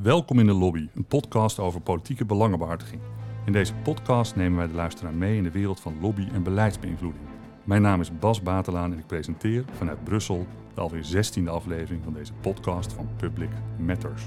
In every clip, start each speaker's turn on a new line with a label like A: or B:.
A: Welkom in de Lobby, een podcast over politieke belangenbehartiging. In deze podcast nemen wij de luisteraar mee in de wereld van lobby- en beleidsbeïnvloeding. Mijn naam is Bas Batelaan en ik presenteer vanuit Brussel de alweer 16e aflevering van deze podcast van Public Matters.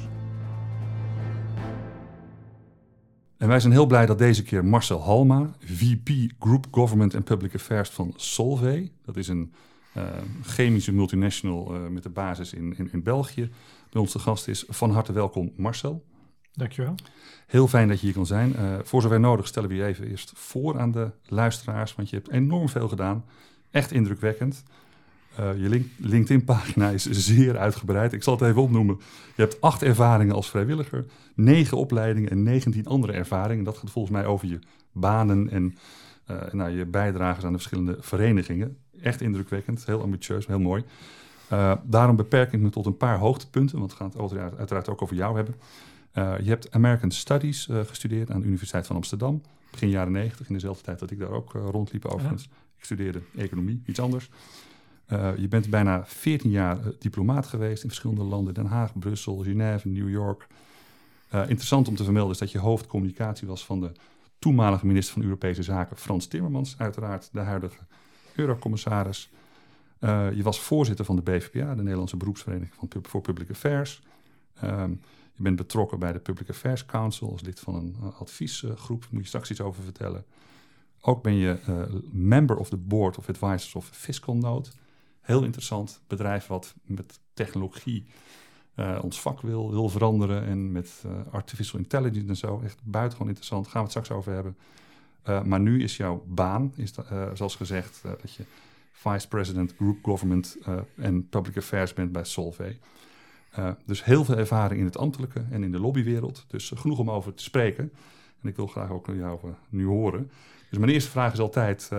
A: En wij zijn heel blij dat deze keer Marcel Halma, VP Group Government and Public Affairs van Solvay, dat is een chemische multinational met de basis in België, bij ons te gast is. Van harte welkom, Marcel.
B: Dankjewel.
A: Heel fijn dat je hier kan zijn. Voor zover nodig stellen we je even eerst voor aan de luisteraars, want je hebt enorm veel gedaan. Echt indrukwekkend. Je LinkedIn-pagina is zeer uitgebreid. Ik zal het even opnoemen. Je hebt 8 ervaringen als vrijwilliger, 9 opleidingen en 19 andere ervaringen. Dat gaat volgens mij over je banen en je bijdrages aan de verschillende verenigingen. Echt indrukwekkend, heel ambitieus, heel mooi. Daarom beperk ik me tot een paar hoogtepunten, want we gaan het uiteraard ook over jou hebben. Je hebt American Studies gestudeerd aan de Universiteit van Amsterdam, begin jaren 90, in dezelfde tijd dat ik daar ook rondliep overigens. Ja. Ik studeerde economie, iets anders. Je bent bijna 14 jaar diplomaat geweest in verschillende landen, Den Haag, Brussel, Genève, New York. Interessant om te vermelden is dat je hoofdcommunicatie was van de toenmalige minister van Europese Zaken, Frans Timmermans, uiteraard de huidige eurocommissaris. Je was voorzitter van de BVPA, de Nederlandse beroepsvereniging voor Public Affairs. Je bent betrokken bij de Public Affairs Council als lid van een adviesgroep. Daar moet je straks iets over vertellen. Ook ben je member of the board of advisors of FiscalNote. Heel interessant bedrijf wat met technologie ons vak wil veranderen. En met artificial intelligence en zo. Echt buitengewoon interessant. Daar gaan we het straks over hebben. Maar nu is jouw baan, zoals gezegd, dat je Vice President Group Government en Public Affairs bent bij Solvay. Dus heel veel ervaring in het ambtelijke en in de lobbywereld. Dus genoeg om over te spreken. En ik wil graag ook jou nu horen. Dus mijn eerste vraag is altijd,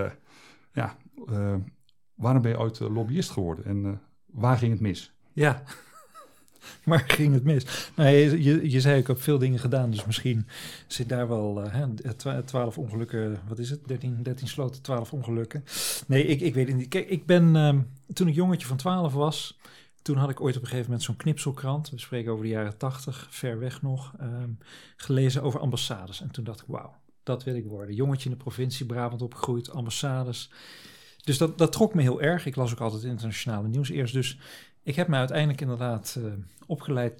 A: waarom ben je ooit lobbyist geworden en waar ging het mis?
B: Ja, waar ging het mis? Nou, je zei, ik heb veel dingen gedaan, dus misschien zit daar wel 12 ongelukken, wat is het? 13 sloten, 12 ongelukken. Nee, ik weet het niet. Kijk, ik ben, toen ik jongetje van 12 was, toen had ik ooit op een gegeven moment zo'n knipselkrant, we spreken over de jaren 80, ver weg nog, gelezen over ambassades. En toen dacht ik, wauw, dat wil ik worden. Jongetje in de provincie Brabant opgegroeid, ambassades. Dus dat trok me heel erg. Ik las ook altijd internationale nieuws eerst. Dus ik heb me uiteindelijk inderdaad opgeleid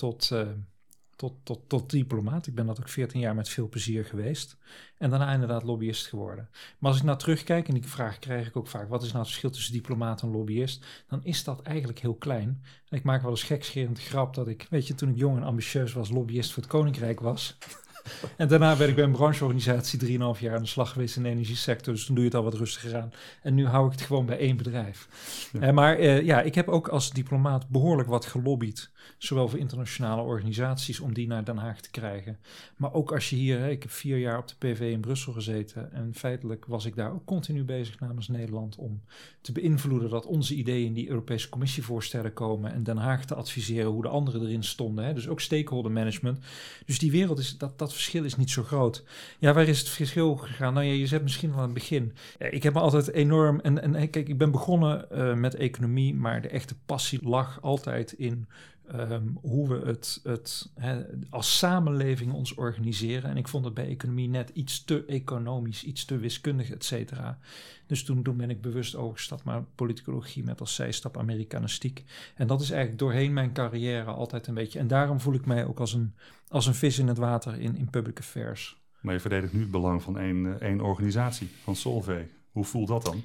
B: tot diplomaat. Ik ben dat ook 14 jaar met veel plezier geweest. En daarna inderdaad lobbyist geworden. Maar als ik nou terugkijk, en die vraag krijg ik ook vaak, wat is nou het verschil tussen diplomaat en lobbyist? Dan is dat eigenlijk heel klein. En ik maak wel eens gekscherend grap dat ik, toen ik jong en ambitieus was, lobbyist voor het Koninkrijk was. En daarna ben ik bij een brancheorganisatie 3,5 jaar aan de slag geweest in de energiesector. Dus toen doe je het al wat rustiger aan. En nu hou ik het gewoon bij 1 bedrijf. Ja. Ik heb ook als diplomaat behoorlijk wat gelobbyd. Zowel voor internationale organisaties om die naar Den Haag te krijgen. Maar ook als je hier, ik heb 4 jaar op de PV in Brussel gezeten. En feitelijk was ik daar ook continu bezig namens Nederland om te beïnvloeden dat onze ideeën in die Europese Commissievoorstellen komen. En Den Haag te adviseren hoe de anderen erin stonden. Hè. Dus ook stakeholder management. Dus die wereld is, dat verschil is niet zo groot. Ja, waar is het verschil gegaan? Nou ja, je zegt misschien wel aan het begin. Ik heb me altijd enorm... En kijk, ik ben begonnen met economie, maar de echte passie lag altijd in hoe we het als samenleving ons organiseren. En ik vond het bij economie net iets te economisch, iets te wiskundig, et cetera. Dus toen ben ik bewust overgestapt naar politicologie met als zijstap Amerikanistiek. En dat is eigenlijk doorheen mijn carrière altijd een beetje... En daarom voel ik mij ook als een vis in het water in public affairs.
A: Maar je verdedigt nu het belang van één organisatie, van Solvay. Hoe voelt dat dan?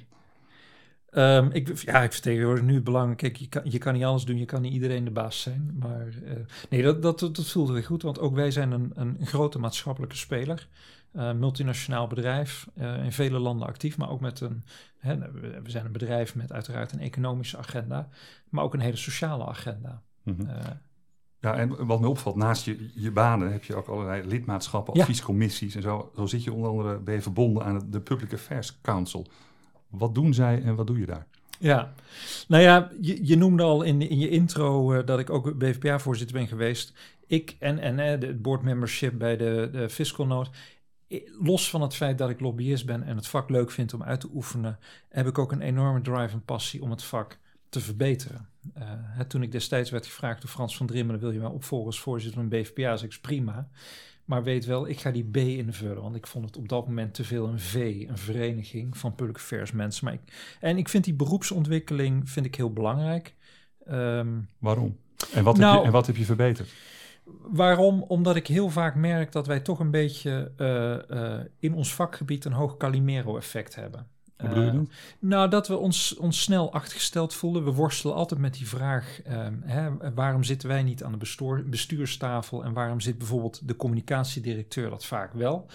B: Ik vertegenwoordig nu het belang. Kijk, je kan niet alles doen, je kan niet iedereen de baas zijn. Maar dat voelt weer goed, want ook wij zijn een grote maatschappelijke speler. Multinationaal bedrijf, in vele landen actief, maar ook we zijn een bedrijf met uiteraard een economische agenda, maar ook een hele sociale agenda. Mm-hmm.
A: En wat me opvalt, naast je banen heb je ook allerlei lidmaatschappen, adviescommissies en zo. Zo zit je onder andere, ben je verbonden aan de Public Affairs Council. Wat doen zij en wat doe je daar?
B: Ja, nou ja, je noemde al in je intro dat ik ook BVPA-voorzitter ben geweest. Ik en het board membership bij de FiscalNote. Los van het feit dat ik lobbyist ben en het vak leuk vind om uit te oefenen, heb ik ook een enorme drive en passie om het vak te verbeteren. Toen ik destijds werd gevraagd door Frans van Drimmelen, wil je mij opvolgen als voorzitter van BVPA? Zeg ik, prima. Maar weet wel, ik ga die B invullen, want ik vond het op dat moment te veel een V, een vereniging van public affairs mensen. En ik vind die beroepsontwikkeling heel belangrijk.
A: Waarom? En wat heb je verbeterd?
B: Waarom? Omdat ik heel vaak merk dat wij toch een beetje in ons vakgebied een hoog Calimero-effect hebben.
A: Hoe bedoel je dat?
B: Nou, dat we ons snel achtergesteld voelen. We worstelen altijd met die vraag, waarom zitten wij niet aan de bestuurstafel en waarom zit bijvoorbeeld de communicatiedirecteur dat vaak wel?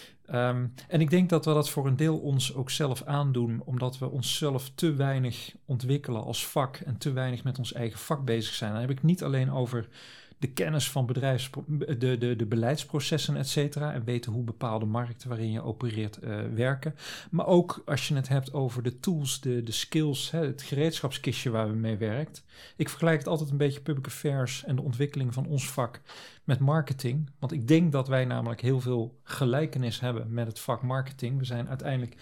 B: En ik denk dat we dat voor een deel ons ook zelf aandoen, omdat we onszelf te weinig ontwikkelen als vak en te weinig met ons eigen vak bezig zijn. Dan heb ik niet alleen over de kennis van de beleidsprocessen, et cetera, en weten hoe bepaalde markten waarin je opereert werken. Maar ook als je het hebt over de tools, de skills, het gereedschapskistje waar we mee werkt. Ik vergelijk het altijd een beetje public affairs en de ontwikkeling van ons vak met marketing. Want ik denk dat wij namelijk heel veel gelijkenis hebben met het vak marketing. We zijn uiteindelijk...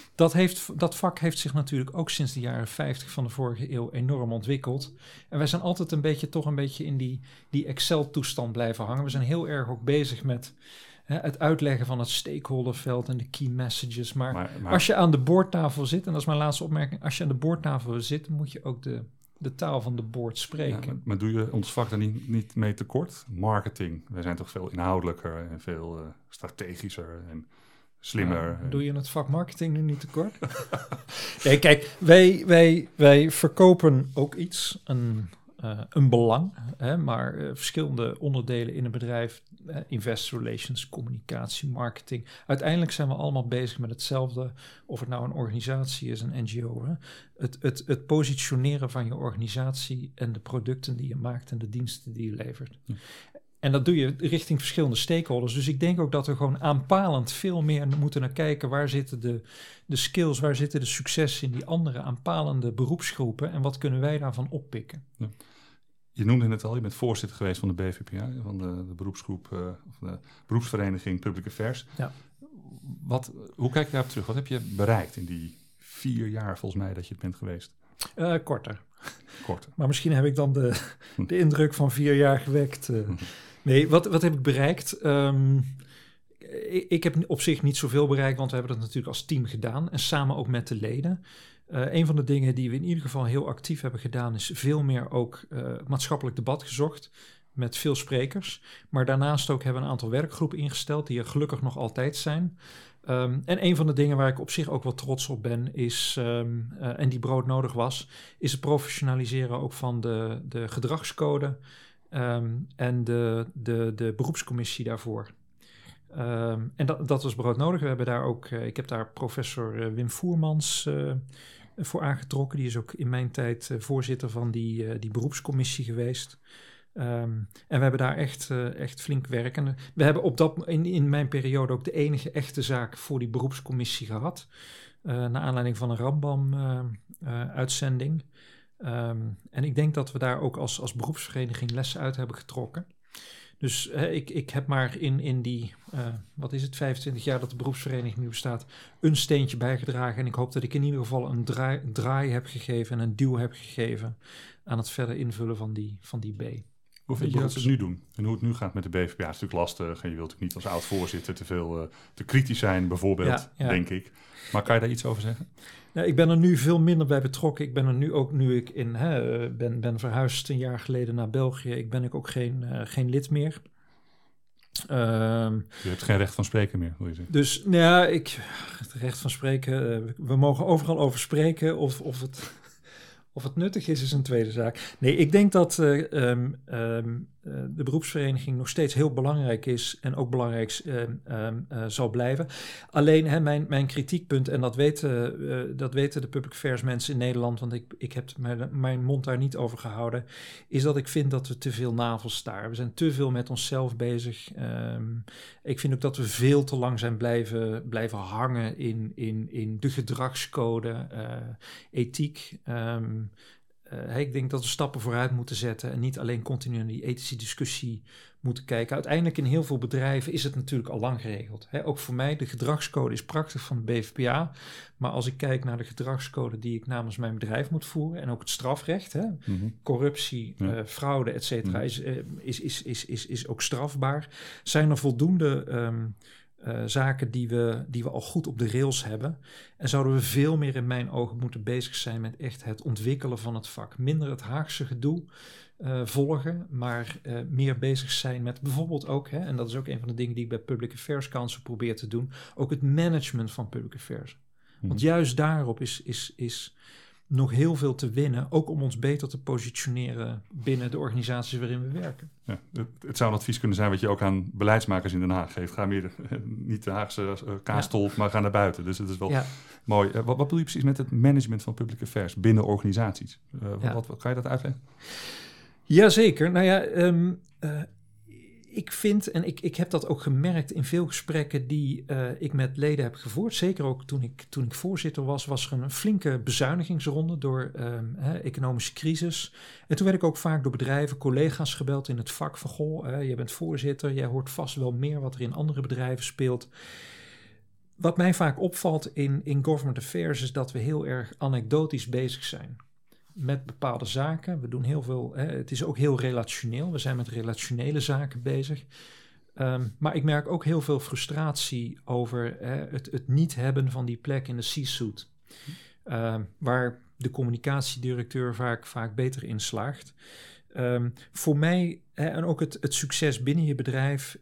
B: Dat vak heeft zich natuurlijk ook sinds de jaren 50 van de vorige eeuw enorm ontwikkeld. En wij zijn altijd een beetje in die Excel-toestand blijven hangen. We zijn heel erg ook bezig met het uitleggen van het stakeholderveld en de key messages. Maar als je aan de boordtafel zit, en dat is mijn laatste opmerking, als je aan de boordtafel zit, moet je ook de taal van de boord spreken.
A: Ja, maar doe je ons vak daar niet mee tekort? Marketing, wij zijn toch veel inhoudelijker en veel strategischer en slimmer.
B: Doe je het vak marketing nu niet tekort? Nee, kijk, wij verkopen ook iets, een belang, maar verschillende onderdelen in een bedrijf, investor relations, communicatie, marketing. Uiteindelijk zijn we allemaal bezig met hetzelfde, of het nou een organisatie is, een NGO. Het positioneren van je organisatie en de producten die je maakt en de diensten die je levert. Ja. En dat doe je richting verschillende stakeholders. Dus ik denk ook dat we gewoon aanpalend veel meer moeten naar kijken. Waar zitten de skills, waar zitten de successen in die andere aanpalende beroepsgroepen? En wat kunnen wij daarvan oppikken? Ja.
A: Je noemde het al, je bent voorzitter geweest van de BVPA, van de beroepsgroep, of de beroepsvereniging Public Affairs. Ja. Hoe kijk je daarop terug? Wat heb je bereikt in die 4 jaar volgens mij dat je bent geweest?
B: Korter. Maar misschien heb ik dan de indruk van 4 jaar gewekt. Nee, wat heb ik bereikt? Ik heb op zich niet zoveel bereikt, want we hebben dat natuurlijk als team gedaan. En samen ook met de leden. Een van de dingen die we in ieder geval heel actief hebben gedaan, is veel meer ook maatschappelijk debat gezocht. Met veel sprekers. Maar daarnaast ook hebben we een aantal werkgroepen ingesteld, die er gelukkig nog altijd zijn. En een van de dingen waar ik op zich ook wel trots op ben, is, en die broodnodig was, is het professionaliseren ook van de gedragscode en de beroepscommissie daarvoor. En dat was broodnodig. We hebben daar ook, ik heb daar professor Wim Voermans voor aangetrokken. Die is ook in mijn tijd voorzitter van die beroepscommissie geweest. En we hebben daar echt flink werk. En we hebben in mijn periode ook de enige echte zaak voor die beroepscommissie gehad. Naar aanleiding van een Rambam-uitzending. En ik denk dat we daar ook als beroepsvereniging lessen uit hebben getrokken. Dus ik heb maar in die, 25 jaar dat de beroepsvereniging nu bestaat, een steentje bijgedragen. En ik hoop dat ik in ieder geval een draai heb gegeven en een duw heb gegeven aan het verder invullen van die B.
A: Hoe vind je dat ze het nu doen? En hoe het nu gaat met de BVPA is natuurlijk lastig. En je wilt ook niet als oud-voorzitter te kritisch zijn, bijvoorbeeld, denk ik. Maar kan je daar iets over zeggen?
B: Nou, ik ben er nu veel minder bij betrokken. Ik ben er nu ook, nu ik ben verhuisd een jaar geleden naar België, ben ik ook geen lid meer.
A: Je hebt geen recht van spreken meer, wil je zeggen?
B: Dus, het recht van spreken, we mogen overal over spreken of het nuttig is een tweede zaak. Nee, ik denk dat de beroepsvereniging nog steeds heel belangrijk is en ook belangrijk zal blijven. Alleen mijn kritiekpunt, en dat weten de public affairs mensen in Nederland, want ik heb mijn mond daar niet over gehouden, is dat ik vind dat we te veel navelstaren. We zijn te veel met onszelf bezig. Ik vind ook dat we veel te lang zijn blijven hangen in de gedragscode, ethiek. ik denk dat we stappen vooruit moeten zetten en niet alleen continu naar die ethische discussie moeten kijken. Uiteindelijk in heel veel bedrijven is het natuurlijk al lang geregeld. Ook voor mij, de gedragscode is prachtig van de BVPA. Maar als ik kijk naar de gedragscode die ik namens mijn bedrijf moet voeren en ook het strafrecht, corruptie, fraude, et cetera, is ook strafbaar. Zijn er voldoende zaken die we al goed op de rails hebben. En zouden we veel meer in mijn ogen moeten bezig zijn met echt het ontwikkelen van het vak. Minder het Haagse gedoe volgen, maar meer bezig zijn met bijvoorbeeld ook, en dat is ook een van de dingen die ik bij Public Affairs Council probeer te doen, ook het management van public affairs. Want juist daarop is nog heel veel te winnen, ook om ons beter te positioneren binnen de organisaties waarin we werken.
A: Ja, het zou een advies kunnen zijn wat je ook aan beleidsmakers in Den Haag geeft. Ga meer, niet de Haagse kaastol, maar ga naar buiten. Dus het is wel mooi. Wat bedoel je precies met het management van public affairs binnen organisaties? Wat kan je dat uitleggen?
B: Jazeker. Nou ja, ik vind, en ik heb dat ook gemerkt in veel gesprekken die ik met leden heb gevoerd. Zeker ook toen ik voorzitter was er een flinke bezuinigingsronde door economische crisis. En toen werd ik ook vaak door bedrijven, collega's gebeld in het vak van, goh, jij bent voorzitter, jij hoort vast wel meer wat er in andere bedrijven speelt. Wat mij vaak opvalt in government affairs is dat we heel erg anekdotisch bezig zijn met bepaalde zaken. We doen heel veel, het is ook heel relationeel. We zijn met relationele zaken bezig. Maar ik merk ook heel veel frustratie over het niet hebben van die plek in de C-suite. Waar de communicatiedirecteur vaak beter in slaagt. Voor mij, en ook het succes binnen je bedrijf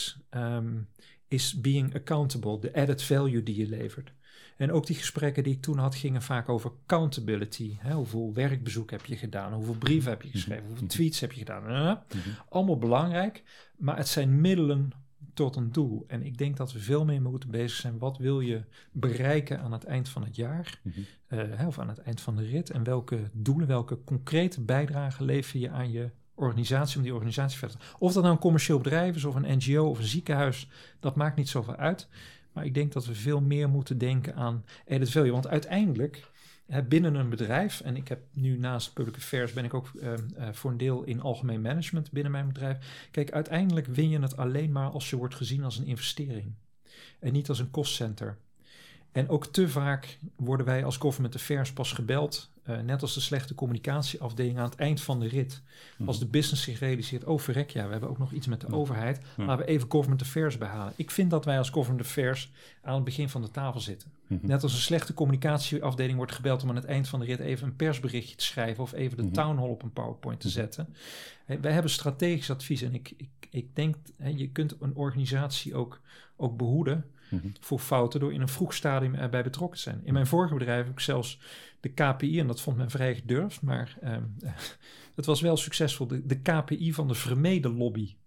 B: is being accountable, de added value die je levert. En ook die gesprekken die ik toen had gingen vaak over accountability. Hoeveel werkbezoek heb je gedaan? Hoeveel brieven heb je geschreven? Hoeveel tweets heb je gedaan? Allemaal belangrijk, maar het zijn middelen tot een doel. En ik denk dat we veel meer moeten bezig zijn. Wat wil je bereiken aan het eind van het jaar? Of aan het eind van de rit? En welke doelen, welke concrete bijdrage lever je aan je organisatie om die organisatie verder te... Of dat nou een commercieel bedrijf is of een NGO of een ziekenhuis, dat maakt niet zoveel uit. Maar ik denk dat we veel meer moeten denken aan added value. Want uiteindelijk, binnen een bedrijf, en ik heb nu naast public affairs ben ik ook voor een deel in algemeen management binnen mijn bedrijf. Kijk, uiteindelijk win je het alleen maar als je wordt gezien als een investering. En niet als een cost-center. En ook te vaak worden wij als government affairs pas gebeld, net als de slechte communicatieafdeling aan het eind van de rit. Als de business zich realiseert, verrek, we hebben ook nog iets met de overheid. Laten we even government affairs behalen. Ik vind dat wij als government affairs aan het begin van de tafel zitten. Net als een slechte communicatieafdeling wordt gebeld om aan het eind van de rit even een persberichtje te schrijven of even de town hall op een PowerPoint te zetten. Wij hebben strategisch advies en ik denk, je kunt een organisatie ook behoeden voor fouten door in een vroeg stadium erbij betrokken te zijn. In mijn vorige bedrijf heb ik zelfs de KPI, en dat vond men vrij gedurfd, maar het was wel succesvol, de KPI van de vermeden lobby.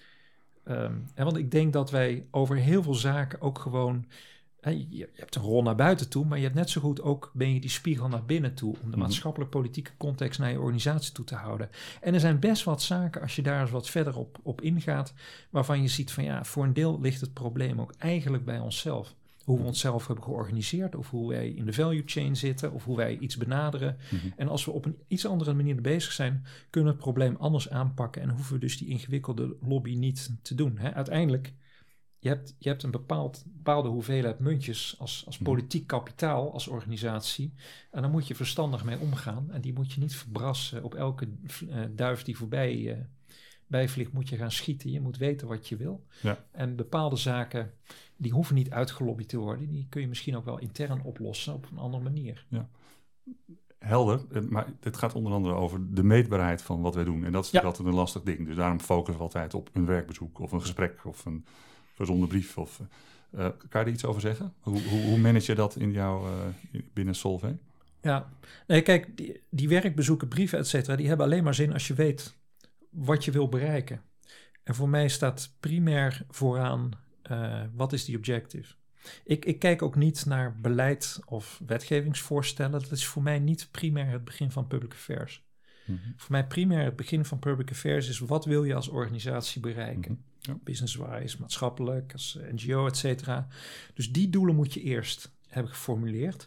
B: Want ik denk dat wij over heel veel zaken ook gewoon... Je hebt een rol naar buiten toe, maar je hebt net zo goed ook ben je die spiegel naar binnen toe om de maatschappelijk-politieke context naar je organisatie toe te houden. En er zijn best wat zaken, als je daar eens wat verder op ingaat, waarvan je ziet van voor een deel ligt het probleem ook eigenlijk bij onszelf. Hoe we onszelf hebben georganiseerd, of hoe wij in de value chain zitten, of hoe wij iets benaderen. En als we op een iets andere manier bezig zijn, kunnen we het probleem anders aanpakken en hoeven we dus die ingewikkelde lobby niet te doen. Uiteindelijk, je hebt een bepaalde hoeveelheid muntjes als politiek kapitaal, als organisatie. En daar moet je verstandig mee omgaan. En die moet je niet verbrassen. Op elke duif die voorbij vliegt moet je gaan schieten. Je moet weten wat je wil. Ja. En bepaalde zaken, die hoeven niet uitgelobbyd te worden. Die kun je misschien ook wel intern oplossen op een andere manier. Ja.
A: Helder, maar dit gaat onder andere over de meetbaarheid van wat wij doen. En dat is natuurlijk altijd een lastig ding. Dus daarom focussen we altijd op een werkbezoek of een gesprek of een verzonden brief. Kan je er iets over zeggen? Hoe manage je dat in jouw binnen Solvay?
B: Ja, nee, kijk, die werkbezoeken, brieven, et cetera, die hebben alleen maar zin als je weet wat je wil bereiken. En voor mij staat primair vooraan, wat is die objective? Ik kijk ook niet naar beleid of wetgevingsvoorstellen. Dat is voor mij niet primair het begin van public affairs. Voor mij primair het begin van public affairs is, wat wil je als organisatie bereiken? Ja. Business-wise, maatschappelijk, als NGO, et cetera. Dus die doelen moet je eerst hebben geformuleerd.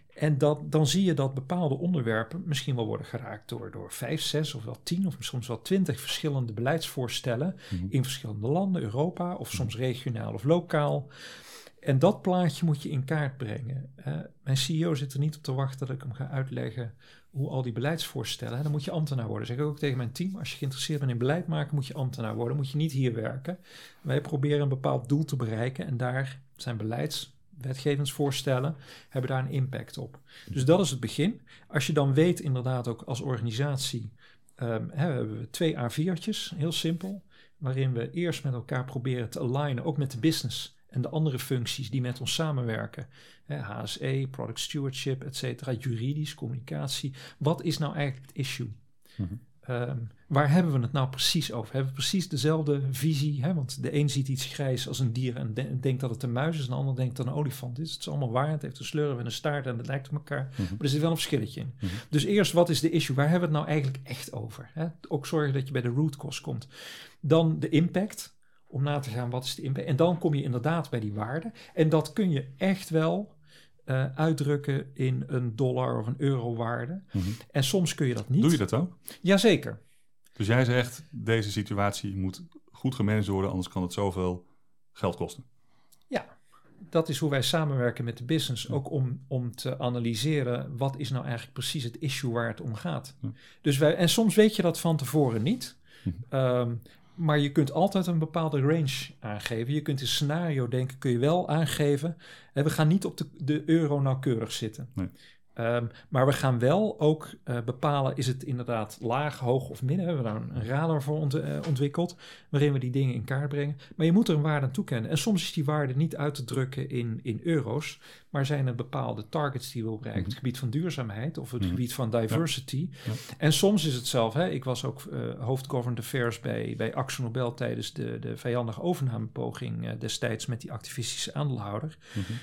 B: En dan zie je dat bepaalde onderwerpen misschien wel worden geraakt door 5, 6 of wel 10 of soms wel 20 verschillende beleidsvoorstellen in verschillende landen, Europa of soms regionaal of lokaal. En dat plaatje moet je in kaart brengen. Mijn CEO zit er niet op te wachten dat ik hem ga uitleggen hoe al die beleidsvoorstellen. Dan moet je ambtenaar worden. Zeg ik ook tegen mijn team, als je geïnteresseerd bent in beleid maken, moet je ambtenaar worden. Moet je niet hier werken. Wij proberen een bepaald doel te bereiken en daar zijn wetgevingsvoorstellen hebben daar een impact op. Dus dat is het begin. Als je dan weet inderdaad ook als organisatie, hebben we 2 A4'tjes, heel simpel, waarin we eerst met elkaar proberen te alignen, ook met de business en de andere functies die met ons samenwerken. HSE, product stewardship, et cetera, juridisch, communicatie. Wat is nou eigenlijk het issue? Waar hebben we het nou precies over? Hebben we precies dezelfde visie? Want de een ziet iets grijs als een dier en denkt dat het een muis is, en de ander denkt dat het een olifant is. Het is allemaal waar, het heeft een slurf en een staart en het lijkt op elkaar. Maar er zit wel een verschilletje in. Dus eerst, wat is de issue? Waar hebben we het nou eigenlijk echt over? Ook zorgen dat je bij de root cause komt. Dan de impact, om na te gaan wat is de impact. En dan kom je inderdaad bij die waarde. En dat kun je echt wel uitdrukken in een dollar of een euro waarde. En soms kun je dat niet.
A: Doe je dat ook?
B: Jazeker.
A: Dus jij zegt, deze situatie moet goed gemanaged worden, anders kan het zoveel geld kosten.
B: Ja, dat is hoe wij samenwerken met de business. Ook om te analyseren, wat is nou eigenlijk precies het issue waar het om gaat. Ja. Dus en soms weet je dat van tevoren niet. Maar je kunt altijd een bepaalde range aangeven. Je kunt een scenario denken, kun je wel aangeven. We gaan niet op de euro nauwkeurig zitten. Nee. Maar we gaan wel ook bepalen, is het inderdaad laag, hoog of midden. We hebben daar een radar voor ontwikkeld, waarin we die dingen in kaart brengen. Maar je moet er een waarde aan toekennen. En soms is die waarde niet uit te drukken in euro's, maar zijn er bepaalde targets die we bereiken. Het gebied van duurzaamheid of het gebied van diversity. Ja. En soms is het zelf, ik was ook hoofd Government Affairs bij Akzo Nobel tijdens de vijandige overnamepoging destijds met die activistische aandeelhouder.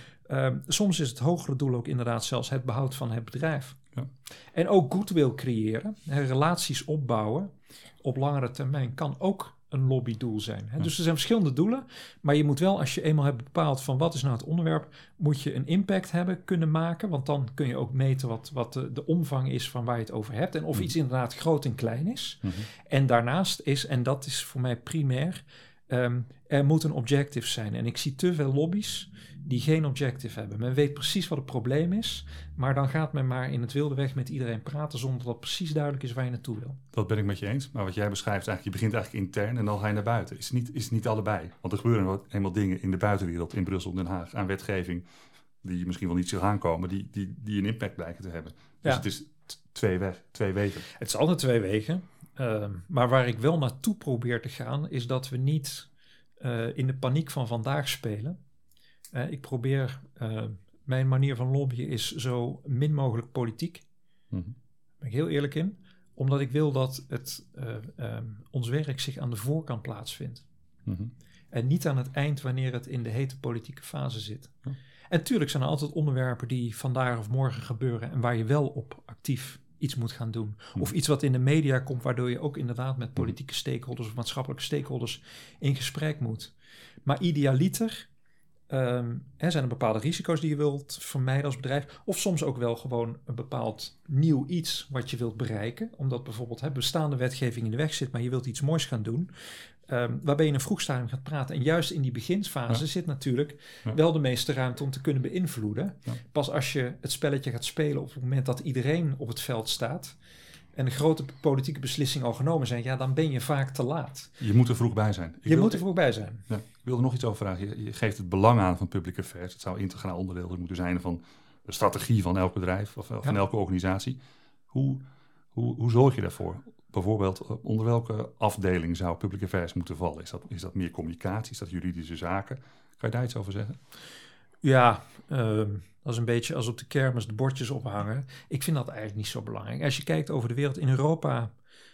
B: Soms is het hogere doel ook inderdaad zelfs het behoud van het bedrijf. Ja. En ook goodwill creëren, relaties opbouwen op langere termijn kan ook een lobbydoel zijn. Ja. Dus er zijn verschillende doelen, maar je moet wel, als je eenmaal hebt bepaald van wat is nou het onderwerp, moet je een impact kunnen maken, want dan kun je ook meten wat de omvang is van waar je het over hebt en of iets inderdaad groot en klein is. En daarnaast is, en dat is voor mij primair, er moet een objective zijn. En ik zie te veel lobby's die geen objective hebben. Men weet precies wat het probleem is, maar dan gaat men maar in het wilde weg met iedereen praten zonder dat precies duidelijk is waar je naartoe wil. Dat
A: ben ik met je eens, maar wat jij beschrijft eigenlijk, je begint eigenlijk intern en dan ga je naar buiten. Is het niet allebei? Want er gebeuren eenmaal dingen in de buitenwereld, in Brussel, Den Haag, aan wetgeving, die misschien wel niet zo aankomen, die een impact blijken te hebben. Dus het is twee wegen.
B: Het is altijd 2 wegen, maar waar ik wel naartoe probeer te gaan, is dat we niet in de paniek van vandaag spelen. Ik probeer, mijn manier van lobbyen is zo min mogelijk politiek. Daar ben ik heel eerlijk in. Omdat ik wil dat ons werk zich aan de voorkant plaatsvindt. En niet aan het eind wanneer het in de hete politieke fase zit. En tuurlijk zijn er altijd onderwerpen die vandaag of morgen gebeuren en waar je wel op actief iets moet gaan doen. Of iets wat in de media komt, waardoor je ook inderdaad met politieke stakeholders of maatschappelijke stakeholders in gesprek moet. Maar idealiter zijn er bepaalde risico's die je wilt vermijden als bedrijf. Of soms ook wel gewoon een bepaald nieuw iets wat je wilt bereiken. Omdat bijvoorbeeld bestaande wetgeving in de weg zit, maar je wilt iets moois gaan doen. Waarbij je in een vroeg stadium gaat praten. En juist in die beginsfase zit natuurlijk wel de meeste ruimte om te kunnen beïnvloeden. Ja. Pas als je het spelletje gaat spelen op het moment dat iedereen op het veld staat en de grote politieke beslissingen al genomen zijn, dan ben je vaak te laat.
A: Je moet er vroeg bij zijn.
B: Je moet er vroeg bij zijn.
A: Ja, ik wilde nog iets over vragen. Je geeft het belang aan van public affairs. Het zou integraal onderdeel moeten zijn van de strategie van elk bedrijf of van elke organisatie. Hoe zorg je daarvoor? Bijvoorbeeld, onder welke afdeling zou public affairs moeten vallen? Is dat meer communicatie? Is dat juridische zaken? Kan je daar iets over zeggen?
B: Ja, dat is een beetje als op de kermis de bordjes ophangen. Ik vind dat eigenlijk niet zo belangrijk. Als je kijkt over de wereld, in Europa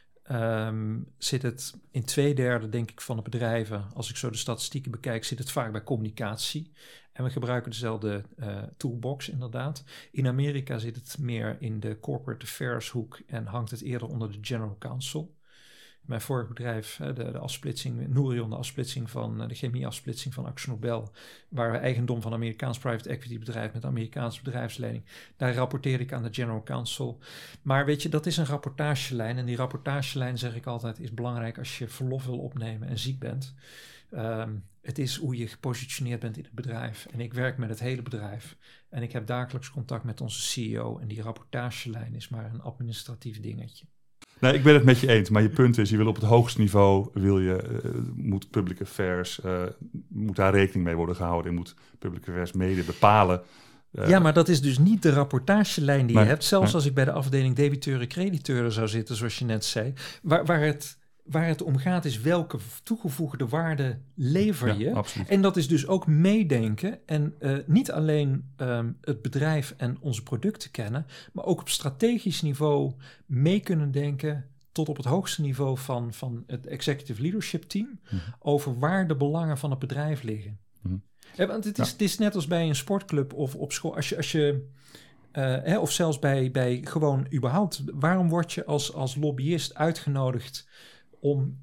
B: zit het in 2/3, denk ik, van de bedrijven, als ik zo de statistieken bekijk, zit het vaak bij communicatie. En we gebruiken dezelfde toolbox inderdaad. In Amerika zit het meer in de corporate affairs hoek en hangt het eerder onder de general counsel. Mijn vorige bedrijf, de afsplitsing, Nourion, de afsplitsing van de chemieafsplitsing van AkzoNobel, waar we eigendom van een Amerikaans private equity bedrijf met Amerikaanse bedrijfslening. Daar rapporteerde ik aan de General Counsel. Maar weet je, dat is een rapportagelijn. En die rapportagelijn, zeg ik altijd, is belangrijk als je verlof wil opnemen en ziek bent. Het is hoe je gepositioneerd bent in het bedrijf. En ik werk met het hele bedrijf. En ik heb dagelijks contact met onze CEO. En die rapportagelijn is maar een administratief dingetje.
A: Nee, ik ben het met je eens. Maar je punt is, je wil op het hoogste niveau, moet public affairs, moet daar rekening mee worden gehouden. En moet public affairs mede bepalen.
B: Ja, maar dat is dus niet de rapportagelijn die je hebt. Zelfs als ik bij de afdeling debiteuren-crediteuren zou zitten, zoals je net zei. Waar het om gaat is welke toegevoegde waarde lever je.
A: Absoluut.
B: En dat is dus ook meedenken. En niet alleen het bedrijf en onze producten kennen, maar ook op strategisch niveau mee kunnen denken tot op het hoogste niveau van het executive leadership team over waar de belangen van het bedrijf liggen. Ja, want het is net als bij een sportclub of op school. Als je of zelfs bij gewoon überhaupt, waarom word je als lobbyist uitgenodigd om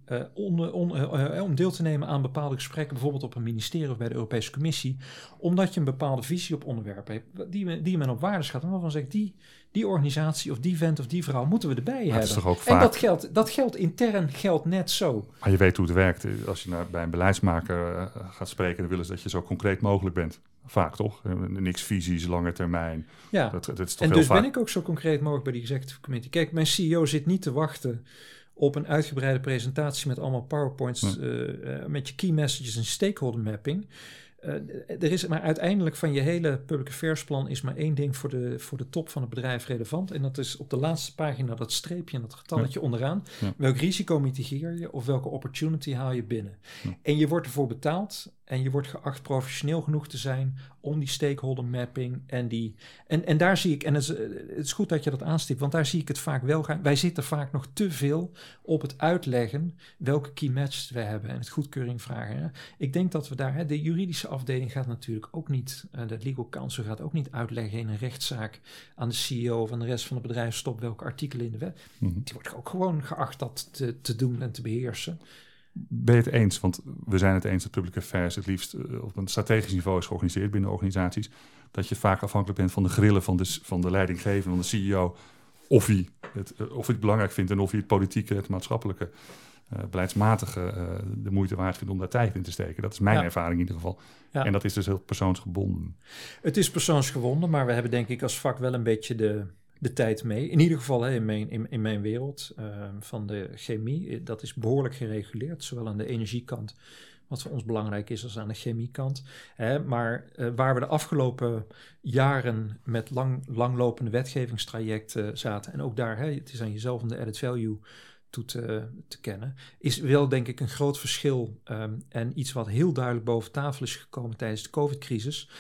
B: deel te nemen aan bepaalde gesprekken, bijvoorbeeld op een ministerie of bij de Europese Commissie, omdat je een bepaalde visie op onderwerpen hebt, die men op waarde schat. En waarvan zegt, die organisatie of die vent of die vrouw moeten we erbij hebben.
A: Dat is toch ook vaak...
B: En dat geldt intern net zo.
A: Maar je weet hoe het werkt. Als je bij een beleidsmaker gaat spreken, dan willen ze dat je zo concreet mogelijk bent. Vaak toch? Niks visies, lange termijn.
B: Ja,
A: dat is toch
B: en
A: heel
B: dus
A: vaak...
B: ben ik ook zo concreet mogelijk bij die executive committee. Kijk, mijn CEO zit niet te wachten op een uitgebreide presentatie met allemaal PowerPoints, met je key messages en stakeholder mapping. Er is maar uiteindelijk van je hele public affairs plan is maar één ding voor de top van het bedrijf relevant. En dat is op de laatste pagina dat streepje en dat getalletje onderaan. Ja. Welk risico mitigeer je of welke opportunity haal je binnen? Ja. En je wordt ervoor betaald en je wordt geacht professioneel genoeg te zijn om die stakeholder mapping en daar zie ik, en het is goed dat je dat aanstipt, want daar zie ik het vaak wel gaan. Wij zitten vaak nog te veel op het uitleggen welke key matches we hebben en het goedkeuring vragen. Hè. Ik denk dat we daar, de juridische afdeling gaat natuurlijk ook niet, de legal counsel gaat ook niet uitleggen in een rechtszaak aan de CEO of aan de rest van het bedrijf stop welke artikelen in de wet. Mm-hmm. Die wordt ook gewoon geacht dat te doen en te beheersen.
A: Ben je het eens? Want we zijn het eens dat public affairs het liefst op een strategisch niveau is georganiseerd binnen organisaties. Dat je vaak afhankelijk bent van de grillen van de leidinggevende, van de CEO. Of hij het belangrijk vindt en of hij het politieke, het maatschappelijke, beleidsmatige de moeite waard vindt om daar tijd in te steken. Dat is mijn ervaring in ieder geval. Ja. En dat is dus heel persoonsgebonden. Het
B: is persoonsgebonden, maar we hebben denk ik als vak wel een beetje de tijd mee. In ieder geval in mijn wereld van de chemie. Dat is behoorlijk gereguleerd, zowel aan de energiekant, wat voor ons belangrijk is, als aan de chemiekant. Maar waar we de afgelopen jaren met langlopende wetgevingstrajecten zaten, en ook daar, het is aan jezelf om de added value toe te kennen, is wel denk ik een groot verschil en iets wat heel duidelijk boven tafel is gekomen tijdens de COVID-crisis,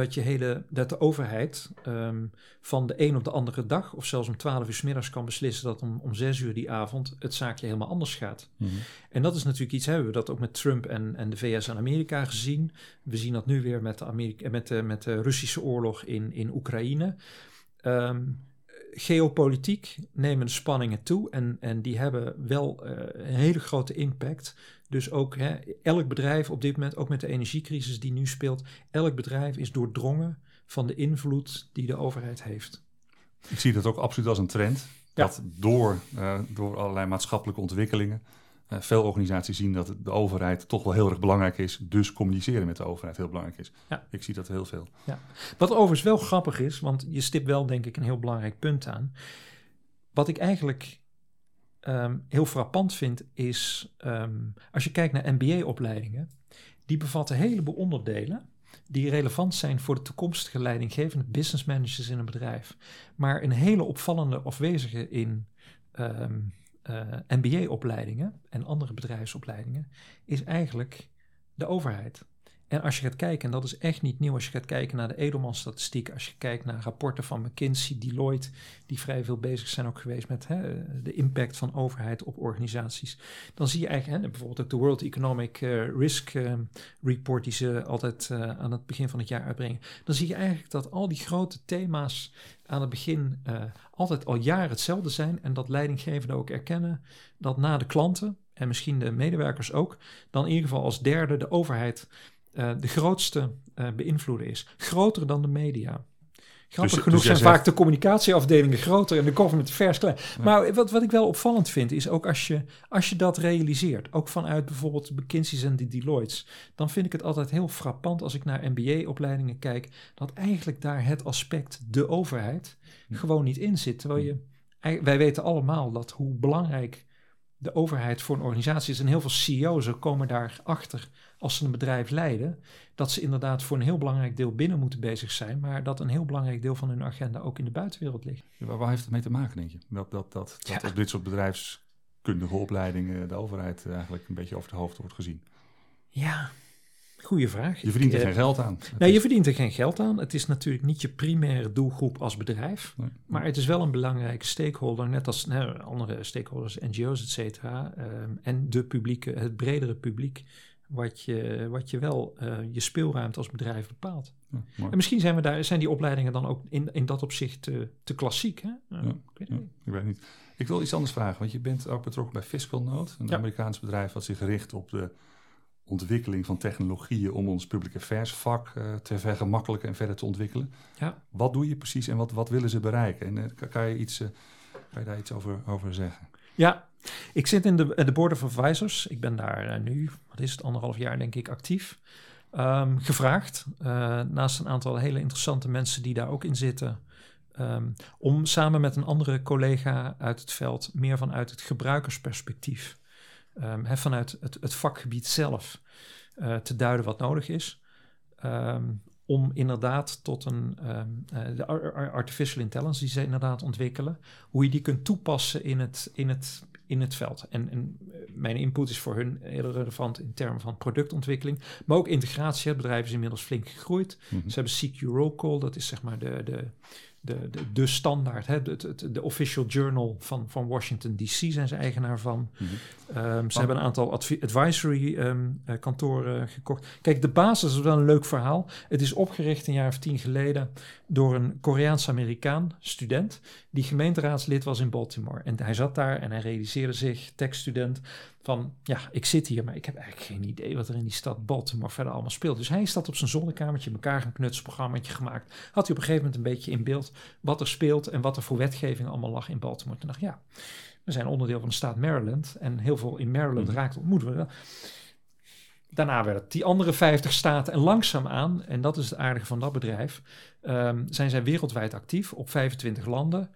B: dat de overheid van de een op de andere dag of zelfs om 12 uur 's middags kan beslissen dat om 6 uur die avond het zaakje helemaal anders gaat. Mm-hmm. En dat is natuurlijk iets, hebben we dat ook met Trump en de VS en Amerika gezien. We zien dat nu weer met de Russische oorlog in Oekraïne. Geopolitiek nemen de spanningen toe en die hebben wel een hele grote impact. Dus ook elk bedrijf op dit moment, ook met de energiecrisis die nu speelt, elk bedrijf is doordrongen van de invloed die de overheid heeft.
A: Ik zie dat ook absoluut als een trend. Ja. Dat door allerlei maatschappelijke ontwikkelingen veel organisaties zien dat de overheid toch wel heel erg belangrijk is. Dus communiceren met de overheid heel belangrijk is. Ja. Ik zie dat heel veel.
B: Ja. Wat overigens wel grappig is, want je stipt wel denk ik een heel belangrijk punt aan. Wat ik eigenlijk heel frappant vind is, als je kijkt naar MBA-opleidingen, die bevatten een heleboel onderdelen die relevant zijn voor de toekomstige leidinggevende business managers in een bedrijf. Maar een hele opvallende afwezige in MBA-opleidingen en andere bedrijfsopleidingen is eigenlijk de overheid. En als je gaat kijken, en dat is echt niet nieuw, als je gaat kijken naar de Edelman-statistiek, als je kijkt naar rapporten van McKinsey, Deloitte, die vrij veel bezig zijn ook geweest met de impact van overheid op organisaties, dan zie je eigenlijk, bijvoorbeeld ook de World Economic Risk Report, die ze altijd aan het begin van het jaar uitbrengen, dan zie je eigenlijk dat al die grote thema's aan het begin altijd al jaren hetzelfde zijn en dat leidinggevenden ook erkennen dat na de klanten, en misschien de medewerkers ook, dan in ieder geval als derde de overheid de grootste beïnvloeder is. Groter dan de media. Grappig genoeg zijn vaak de communicatieafdelingen groter en de government affairs klein. Ja. Maar wat ik wel opvallend vind is ook als je dat realiseert, ook vanuit bijvoorbeeld de McKinsey's en de Deloitte's, dan vind ik het altijd heel frappant als ik naar MBA-opleidingen kijk, dat eigenlijk daar het aspect de overheid gewoon niet in zit. Terwijl wij weten allemaal dat hoe belangrijk de overheid voor een organisatie is. En heel veel CEO's komen daarachter als ze een bedrijf leiden, dat ze inderdaad voor een heel belangrijk deel binnen moeten bezig zijn, maar dat een heel belangrijk deel van hun agenda ook in de buitenwereld ligt.
A: Ja, waar heeft het mee te maken, denk je? Dat op dit soort bedrijfskundige opleidingen de overheid eigenlijk een beetje over het hoofd wordt gezien?
B: Ja, goeie vraag.
A: Je verdient er geen geld aan.
B: Nee, je verdient er geen geld aan. Het is natuurlijk niet je primaire doelgroep als bedrijf. Nee. Maar het is wel een belangrijke stakeholder, net als andere stakeholders, NGO's, et cetera. En het bredere publiek, wat je wel je speelruimte als bedrijf bepaalt. Ja, en misschien zijn die opleidingen dan ook in dat opzicht te klassiek. Hè?
A: Ik weet niet. Ik wil iets anders vragen, want je bent ook betrokken bij FiscalNote, een Amerikaans bedrijf dat zich richt op de ontwikkeling van technologieën om ons public affairs vak te vergemakkelijken en verder te ontwikkelen. Ja. Wat doe je precies en wat willen ze bereiken? En kan je daar iets over zeggen?
B: Ja, ik zit in de Board of Advisors. Ik ben daar nu, 1,5 jaar denk ik, actief. Gevraagd, naast een aantal hele interessante mensen die daar ook in zitten, om samen met een andere collega uit het veld meer vanuit het gebruikersperspectief, vanuit het vakgebied zelf te duiden wat nodig is. Om inderdaad tot de artificial intelligence die ze inderdaad ontwikkelen, hoe je die kunt toepassen in het veld. En mijn input is voor hun heel relevant in termen van productontwikkeling, maar ook integratie. Het bedrijf is inmiddels flink gegroeid. Mm-hmm. Ze hebben CQ Roll Call, dat is zeg maar de standaard, de official journal van Washington DC zijn ze eigenaar van. Mm-hmm. Ze hebben een aantal advisory kantoren gekocht. Kijk, de basis is wel een leuk verhaal. Het is opgericht een jaar of 10 geleden door een Koreaans-Amerikaan student die gemeenteraadslid was in Baltimore. En hij zat daar en hij realiseerde zich, techstudent, van ja, ik zit hier, maar ik heb eigenlijk geen idee wat er in die stad Baltimore verder allemaal speelt. Dus hij is dat op zijn zonnekamertje, elkaar een knutselprogrammaatje gemaakt. Had hij op een gegeven moment een beetje in beeld wat er speelt en wat er voor wetgeving allemaal lag in Baltimore. Toen dacht ik, ja, we zijn onderdeel van de staat Maryland en heel veel in Maryland raakt ontmoeten we dat. Daarna werd het die andere 50 staten en langzaamaan, en dat is het aardige van dat bedrijf, zijn zij wereldwijd actief op 25 landen.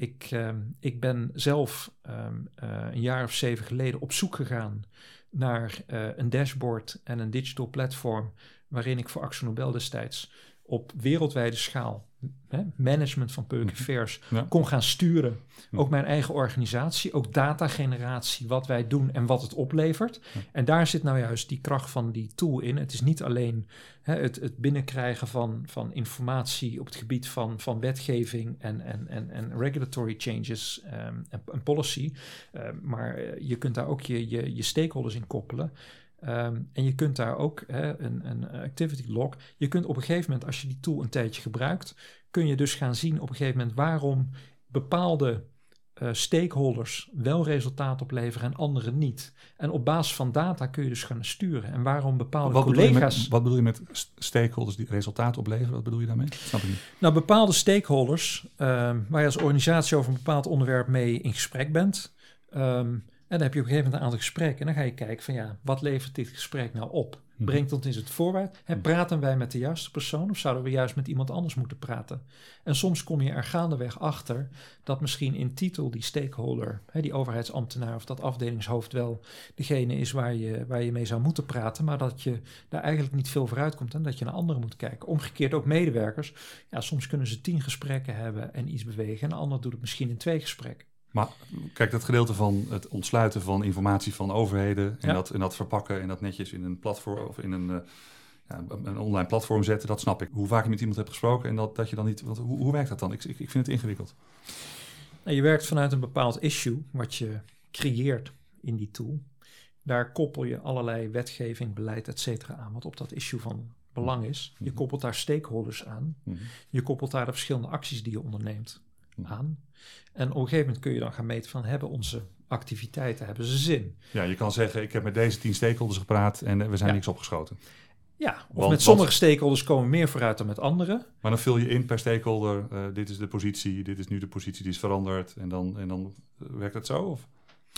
B: Ik ben zelf een jaar of 7 geleden op zoek gegaan naar een dashboard en een digital platform waarin ik voor AkzoNobel destijds op wereldwijde schaal management van public affairs kon gaan sturen. Ook mijn eigen organisatie, ook datageneratie, wat wij doen en wat het oplevert. En daar zit nou juist die kracht van die tool in. Het is niet alleen het binnenkrijgen van informatie op het gebied van wetgeving en regulatory changes en policy. Maar je kunt daar ook je stakeholders in koppelen. En je kunt daar ook een activity log. Je kunt op een gegeven moment, als je die tool een tijdje gebruikt, kun je dus gaan zien op een gegeven moment waarom bepaalde stakeholders wel resultaat opleveren en anderen niet. En op basis van data kun je dus gaan sturen. En waarom bepaalde collega's...
A: Wat bedoel je met stakeholders die resultaat opleveren? Wat bedoel je daarmee? Snap ik niet.
B: Nou, bepaalde stakeholders waar je als organisatie over een bepaald onderwerp mee in gesprek bent. En dan heb je op een gegeven moment een aantal gesprekken. En dan ga je kijken van ja, wat levert dit gesprek nou op? Brengt ons het voorwaarts? Praten wij met de juiste persoon of zouden we juist met iemand anders moeten praten? En soms kom je er gaandeweg achter dat misschien in titel die stakeholder, die overheidsambtenaar of dat afdelingshoofd wel degene is waar je mee zou moeten praten, maar dat je daar eigenlijk niet veel vooruit komt en dat je naar anderen moet kijken. Omgekeerd ook medewerkers. Ja, soms kunnen ze 10 gesprekken hebben en iets bewegen en een ander doet het misschien in 2 gesprekken.
A: Maar kijk, dat gedeelte van het ontsluiten van informatie van overheden en dat verpakken en dat netjes in een platform of in een online platform zetten, dat snap ik. Hoe vaak je met iemand hebt gesproken en dat je dan niet... Hoe werkt dat dan? Ik vind het ingewikkeld.
B: Nou, je werkt vanuit een bepaald issue wat je creëert in die tool. Daar koppel je allerlei wetgeving, beleid, et cetera aan, wat op dat issue van belang is. Je koppelt daar stakeholders aan. Je koppelt daar de verschillende acties die je onderneemt aan. En op een gegeven moment kun je dan gaan meten van, hebben onze activiteiten, hebben ze zin?
A: Ja, je kan zeggen, ik heb met deze 10 stakeholders gepraat en we zijn niks opgeschoten.
B: Ja, of met sommige stakeholders komen meer vooruit dan met andere.
A: Maar dan vul je in per stakeholder, dit is de positie, dit is nu de positie die is veranderd. En dan werkt het zo? Of?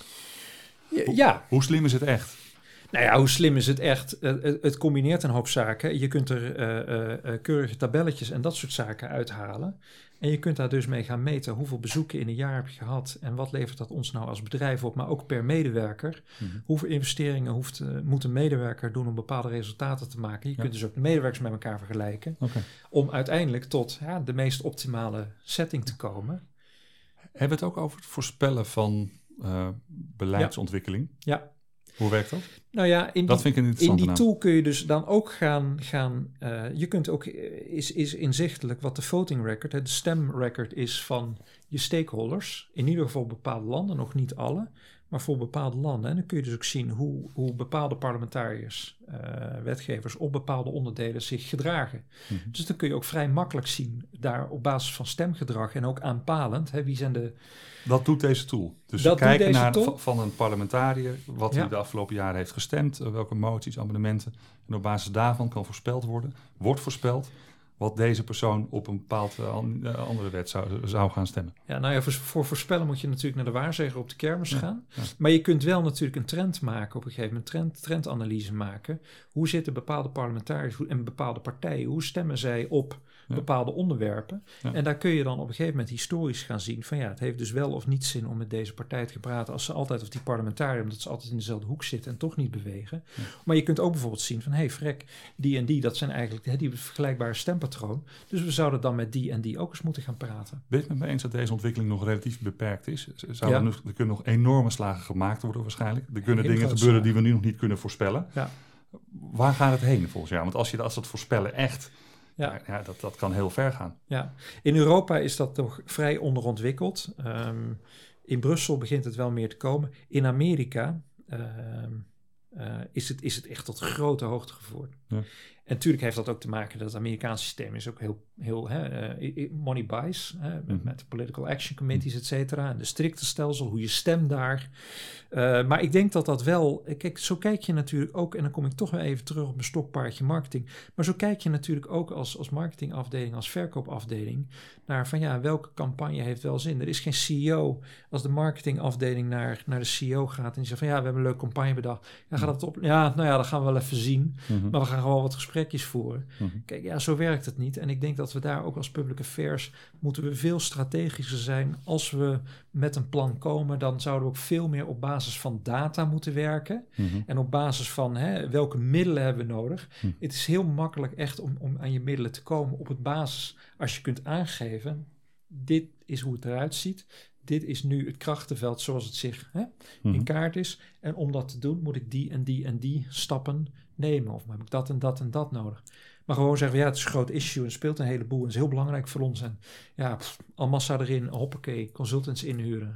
B: Ja.
A: Hoe slim is het echt?
B: Nou ja, hoe slim is het echt? Het combineert een hoop zaken. Je kunt er keurige tabelletjes en dat soort zaken uithalen. En je kunt daar dus mee gaan meten hoeveel bezoeken in een jaar heb je gehad en wat levert dat ons nou als bedrijf op, maar ook per medewerker. Hoeveel investeringen moet een medewerker doen om bepaalde resultaten te maken. Je kunt dus ook de medewerkers met elkaar vergelijken om uiteindelijk tot de meest optimale setting te komen.
A: Hebben we het ook over het voorspellen van beleidsontwikkeling?
B: Ja.
A: Hoe werkt dat?
B: Nou ja, in die tool kun je dus dan ook gaan je kunt ook, is inzichtelijk wat de voting record, de stemrecord is van je stakeholders. In ieder geval bepaalde landen, nog niet alle, maar voor bepaalde landen. En dan kun je dus ook zien hoe bepaalde parlementariërs, wetgevers op bepaalde onderdelen zich gedragen. Dus dan kun je ook vrij makkelijk zien, daar op basis van stemgedrag en ook aanpalend, wie zijn de...
A: Dat doet deze tool. Dus kijken naar van een parlementariër wat hij de afgelopen jaren heeft gestemd, welke moties, amendementen. En op basis daarvan kan wordt voorspeld wat deze persoon op een bepaald andere wet zou gaan stemmen. Ja,
B: nou ja, voor voorspellen moet je natuurlijk naar de waarzegger op de kermis gaan. Ja. Maar je kunt wel natuurlijk een trend maken, op een gegeven moment trendanalyse maken. Hoe zitten bepaalde parlementariërs en bepaalde partijen, hoe stemmen zij op bepaalde onderwerpen? Ja. En daar kun je dan op een gegeven moment historisch gaan zien van het heeft dus wel of niet zin om met deze partij te praten als ze altijd, of die parlementariër, omdat ze altijd in dezelfde hoek zitten en toch niet bewegen. Ja. Maar je kunt ook bijvoorbeeld zien van, frek, die en die, dat zijn eigenlijk die vergelijkbare stempatroon. Dus we zouden dan met die en die ook eens moeten gaan praten.
A: Ben je het met me eens dat deze ontwikkeling nog relatief beperkt is? Er kunnen nog enorme slagen gemaakt worden waarschijnlijk. Er kunnen dingen gebeuren die we nu nog niet kunnen voorspellen. Ja. Waar gaat het heen volgens jou? Want als dat voorspellen echt... Ja, dat kan heel ver gaan.
B: Ja, in Europa is dat nog vrij onderontwikkeld. In Brussel begint het wel meer te komen. In Amerika is het echt tot grote hoogte gevoerd. Ja. En natuurlijk heeft dat ook te maken dat het Amerikaanse systeem is ook heel money buys, met de political action committees, et cetera, en de strikte stelsel, hoe je stemt daar. Maar ik denk dat wel, kijk, zo kijk je natuurlijk ook, en dan kom ik toch weer even terug op mijn stokpaardje marketing, maar zo kijk je natuurlijk ook als marketingafdeling, als verkoopafdeling, naar van welke campagne heeft wel zin. Er is geen CEO, als de marketingafdeling naar de CEO gaat en die zegt van we hebben een leuke campagne bedacht. Gaat dat op? Ja, nou ja, dat gaan we wel even zien. Maar we gaan gewoon wat gesprekjes voeren. Kijk, zo werkt het niet. En ik denk dat we daar ook als public affairs moeten we veel strategischer zijn. Als we met een plan komen, dan zouden we ook veel meer op basis van data moeten werken. En op basis van welke middelen hebben we nodig. Het is heel makkelijk echt om aan je middelen te komen op het basis. Als je kunt aangeven, dit is hoe het eruit ziet. Dit is nu het krachtenveld zoals het zich in kaart is. En om dat te doen moet ik die en die en die stappen nemen. Of heb ik dat en dat en dat nodig. Maar gewoon zeggen, het is een groot issue en speelt een heleboel. En het is heel belangrijk voor ons. En al massa erin, hoppakee, consultants inhuren.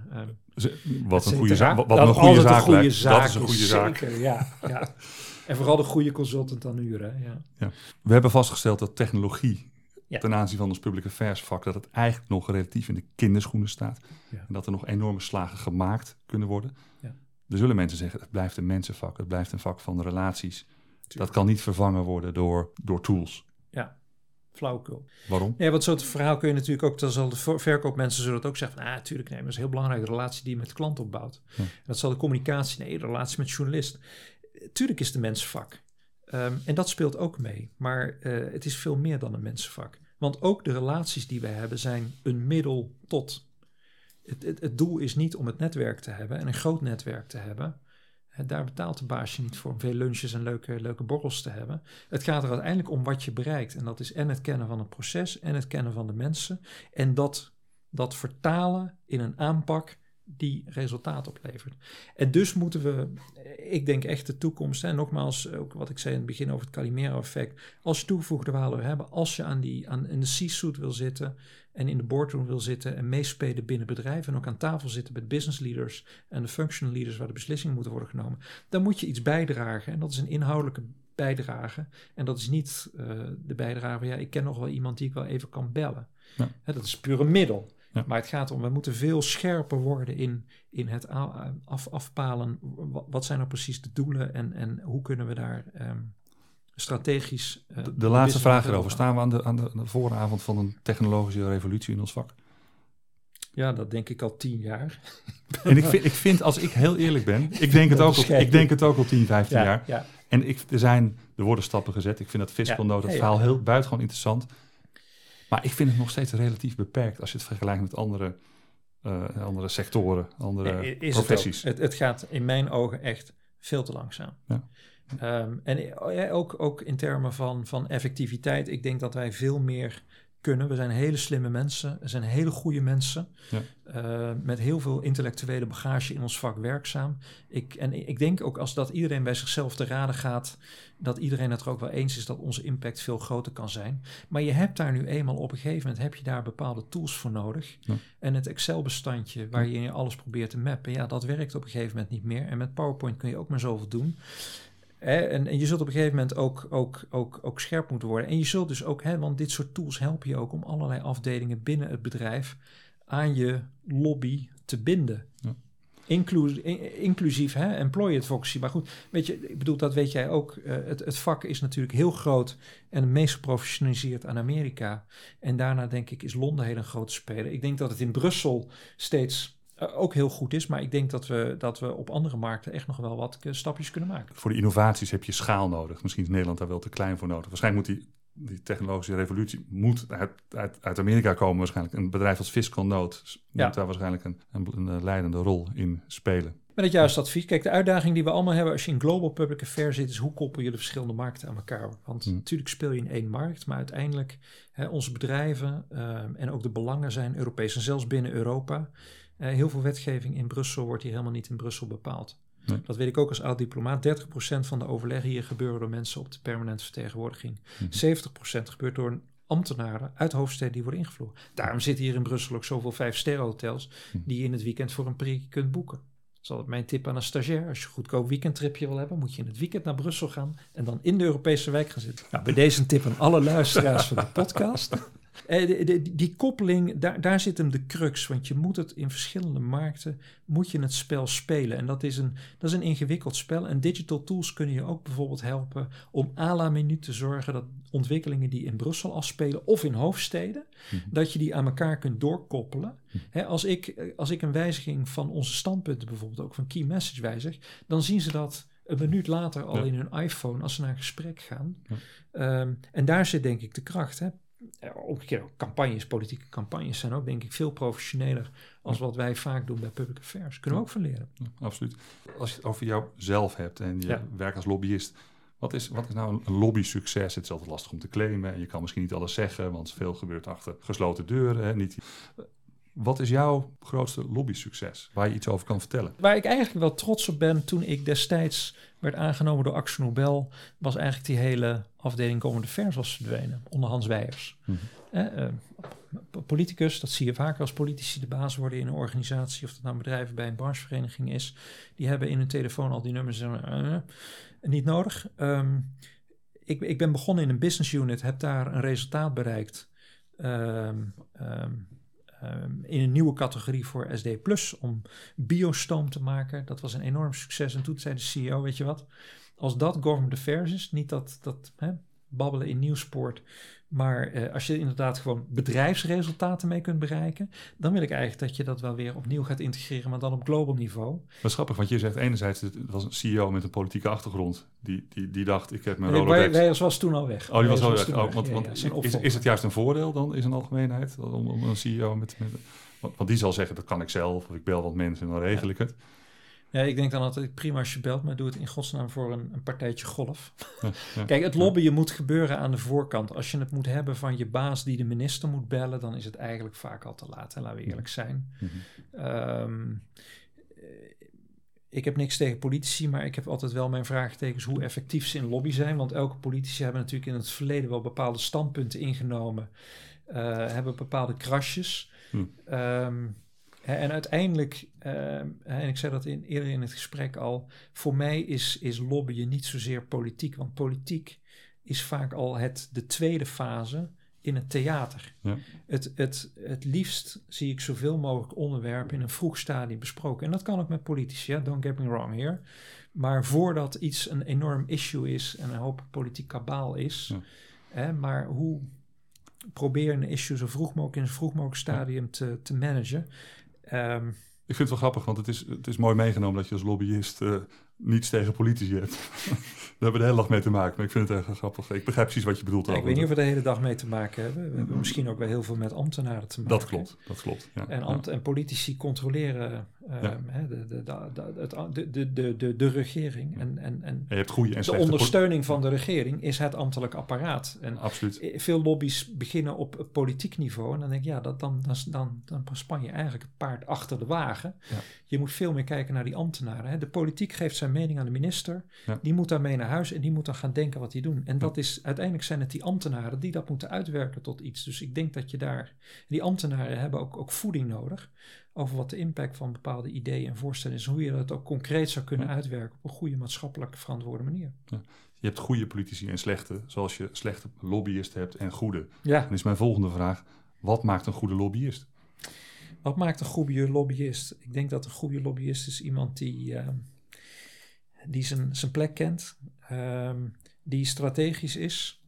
A: Wat een goede zaak. Wat een goede zaak lijkt. Dat is een goede zaak.
B: Zeker, ja. En vooral de goede consultant dan huren. Ja.
A: We hebben vastgesteld dat technologie ten aanzien van ons public affairs vak, dat het eigenlijk nog relatief in de kinderschoenen staat. Ja. En dat er nog enorme slagen gemaakt kunnen worden. Ja. Er zullen mensen zeggen, het blijft een mensenvak. Het blijft een vak van relaties. Tuurlijk. Dat kan niet vervangen worden door tools.
B: Ja, flauwekul.
A: Waarom?
B: Ja, want zo'n verhaal kun je natuurlijk ook, dat zal de verkoopmensen zullen het ook zeggen, natuurlijk, nee, maar het is een heel belangrijke relatie die je met de klant opbouwt. Ja. Dat zal de communicatie, de relatie met journalist. Tuurlijk is het een mensenvak. En dat speelt ook mee. Maar het is veel meer dan een mensenvak. Want ook de relaties die wij hebben zijn een middel tot. Het doel is niet om het netwerk te hebben en een groot netwerk te hebben. Daar betaalt de baasje niet voor om veel lunches en leuke borrels te hebben. Het gaat er uiteindelijk om wat je bereikt. En dat is en het kennen van het proces en het kennen van de mensen. En dat vertalen in een aanpak die resultaat oplevert. En dus moeten we, ik denk echt de toekomst, en nogmaals, ook wat ik zei in het begin over het Calimero-effect, als je toegevoegde waarde wil hebben, als je in de C-suite wil zitten en in de boardroom wil zitten en meespelen binnen bedrijven en ook aan tafel zitten met business leaders en de functional leaders waar de beslissingen moeten worden genomen, dan moet je iets bijdragen en dat is een inhoudelijke bijdrage. En dat is niet de bijdrage van, ik ken nog wel iemand die ik wel even kan bellen. Ja. Dat is puur een middel. Ja. Maar het gaat om, we moeten veel scherper worden in het afpalen. Wat zijn nou precies de doelen en hoe kunnen we daar strategisch...
A: de laatste vraag erover. Staan we aan de vooravond van een technologische revolutie in ons vak?
B: Ja, dat denk ik al 10 jaar.
A: En ik vind, als ik heel eerlijk ben, ik denk het ook al 10, 15 jaar. Ja. En er worden stappen gezet. Ik vind dat fiscal note, het verhaal heel buitengewoon interessant. Maar ik vind het nog steeds relatief beperkt als je het vergelijkt met andere sectoren, andere professies.
B: Het gaat in mijn ogen echt veel te langzaam. Ja. En ook in termen van effectiviteit. Ik denk dat wij veel meer kunnen. We zijn hele slimme mensen. We zijn hele goede mensen. Ja. Met heel veel intellectuele bagage in ons vak werkzaam. Ik denk ook als dat iedereen bij zichzelf te raden gaat, dat iedereen het er ook wel eens is dat onze impact veel groter kan zijn. Maar je hebt daar nu eenmaal op een gegeven moment heb je daar bepaalde tools voor nodig. Ja. En het Excel-bestandje waar je alles probeert te mappen, dat werkt op een gegeven moment niet meer. En met PowerPoint kun je ook maar zoveel doen. En je zult op een gegeven moment ook scherp moeten worden. En je zult dus ook, want dit soort tools helpen je ook om allerlei afdelingen binnen het bedrijf aan je lobby te binden. Ja. Inclusief employee advocacy. Maar goed, weet je, ik bedoel, dat weet jij ook. Het vak is natuurlijk heel groot en het meest geprofessionaliseerd aan Amerika. En daarna denk ik is Londen heel een grote speler. Ik denk dat het in Brussel steeds ook heel goed is, maar ik denk dat we op andere markten echt nog wel wat stapjes kunnen maken.
A: Voor de innovaties heb je schaal nodig. Misschien is Nederland daar wel te klein voor nodig. Waarschijnlijk moet die technologische revolutie uit Amerika komen waarschijnlijk. Een bedrijf als Fiscal Note moet daar waarschijnlijk een leidende rol in spelen.
B: Met het juiste advies. Kijk, de uitdaging die we allemaal hebben als je in Global Public Affairs zit, is hoe koppel je de verschillende markten aan elkaar? Want natuurlijk speel je in één markt, maar uiteindelijk onze bedrijven en ook de belangen zijn Europees en zelfs binnen Europa. Heel veel wetgeving in Brussel wordt hier helemaal niet in Brussel bepaald. Nee. Dat weet ik ook als oud-diplomaat. 30% van de overleggen hier gebeuren door mensen op de permanente vertegenwoordiging. 70% gebeurt door ambtenaren uit hoofdsteden die worden ingevlogen. Daarom zitten hier in Brussel ook zoveel 5-sterren hotels die je in het weekend voor een prikje kunt boeken. Dat is altijd mijn tip aan een stagiair. Als je een goedkoop weekendtripje wil hebben, moet je in het weekend naar Brussel gaan en dan in de Europese wijk gaan zitten. Nou, bij deze een tip aan alle luisteraars van de podcast. Die koppeling, daar zit hem de crux. Want je moet het in verschillende markten, moet je het spel spelen. En dat is een ingewikkeld spel. En digital tools kunnen je ook bijvoorbeeld helpen om à la minuut te zorgen dat ontwikkelingen die in Brussel afspelen of in hoofdsteden, dat je die aan elkaar kunt doorkoppelen. Als ik een wijziging van onze standpunten, bijvoorbeeld ook van key message wijzig, dan zien ze dat een minuut later al in hun iPhone als ze naar een gesprek gaan. En daar zit denk ik de kracht. Omgekeerd ook politieke campagnes zijn ook denk ik veel professioneler als wat wij vaak doen bij public affairs. Kunnen we ook van leren.
A: Ja, absoluut. Als je het over jouzelf hebt en je werkt als lobbyist, wat is nou een lobby-succes? Het is altijd lastig om te claimen en je kan misschien niet alles zeggen, want veel gebeurt achter gesloten deuren. Wat is jouw grootste lobby-succes waar je iets over kan vertellen?
B: Waar ik eigenlijk wel trots op ben toen ik destijds werd aangenomen door Axel Nobel, was eigenlijk die hele afdeling Government Affairs was verdwenen, onder Hans Weijers. Politicus, dat zie je vaker als politici de baas worden in een organisatie, of dat nou een bedrijf bij een branchevereniging is, die hebben in hun telefoon al die nummers niet nodig. Ik ben begonnen in een business unit, heb daar een resultaat bereikt in een nieuwe categorie voor SD+, om biostoom te maken. Dat was een enorm succes. En toen zei de CEO, weet je wat, als dat government affairs is, niet dat babbelen in Nieuwspoort, maar als je inderdaad gewoon bedrijfsresultaten mee kunt bereiken, dan wil ik eigenlijk dat je dat wel weer opnieuw gaat integreren, maar dan op global niveau.
A: Dat is grappig, want je zegt enerzijds, het was een CEO met een politieke achtergrond, die dacht, ik heb mijn Rolodex.
B: Wij was toen al weg.
A: Oh, die was al weg. Want is het juist een voordeel dan, is een algemeenheid, om een CEO met want die zal zeggen, dat kan ik zelf, of ik bel wat mensen en dan regel ik het.
B: Ja, ik denk dan altijd prima als je belt, maar doe het in godsnaam voor een partijtje golf.
A: Ja.
B: Kijk, het lobbyen moet gebeuren aan de voorkant. Als je het moet hebben van je baas die de minister moet bellen, dan is het eigenlijk vaak al te laat. En laten we eerlijk zijn. Ik heb niks tegen politici, maar ik heb altijd wel mijn vraagtekens hoe effectief ze in lobby zijn. Want elke politici hebben natuurlijk in het verleden wel bepaalde standpunten ingenomen. Hebben bepaalde krasjes. En uiteindelijk, en ik zei dat eerder in het gesprek al, voor mij is lobbyen niet zozeer politiek. Want politiek is vaak al de tweede fase in het theater. Ja. Het liefst zie ik zoveel mogelijk onderwerpen in een vroeg stadium besproken. En dat kan ook met politici, don't get me wrong here. Maar voordat iets een enorm issue is en een hoop politiek kabaal is, maar hoe probeer een issue zo vroeg mogelijk in een vroeg mogelijk stadium te managen.
A: Ik vind het wel grappig, want het is mooi meegenomen dat je als lobbyist niets tegen politici hebt. Daar hebben we de hele dag mee te maken, maar ik vind het erg grappig. Ik begrijp precies wat je bedoelt.
B: Ja, ik weet niet of we de hele dag mee te maken hebben. We hebben misschien ook wel heel veel met ambtenaren te maken.
A: Dat klopt. Ja.
B: En politici controleren de regering. En
A: je hebt goede en
B: de ondersteuning van de regering is het ambtelijk apparaat. En
A: absoluut.
B: Veel lobby's beginnen op politiek niveau. En dan denk ik, dan span je eigenlijk het paard achter de wagen. Ja. Je moet veel meer kijken naar die ambtenaren. De politiek geeft zijn mening aan de minister. Ja. Die moet daarmee naar huis en die moet dan gaan denken wat die doen. En dat is, uiteindelijk zijn het die ambtenaren die dat moeten uitwerken tot iets. Dus ik denk dat je daar... Die ambtenaren hebben ook voeding nodig over wat de impact van bepaalde ideeën en voorstellen is. Hoe je dat ook concreet zou kunnen uitwerken op een goede maatschappelijk verantwoorde manier.
A: Ja. Je hebt goede politici en slechte, zoals je slechte lobbyisten hebt en goede.
B: Ja.
A: Dan is mijn volgende vraag, wat maakt een goede lobbyist?
B: Wat maakt een goede lobbyist? Ik denk dat een goede lobbyist is iemand die zijn plek kent, die strategisch is,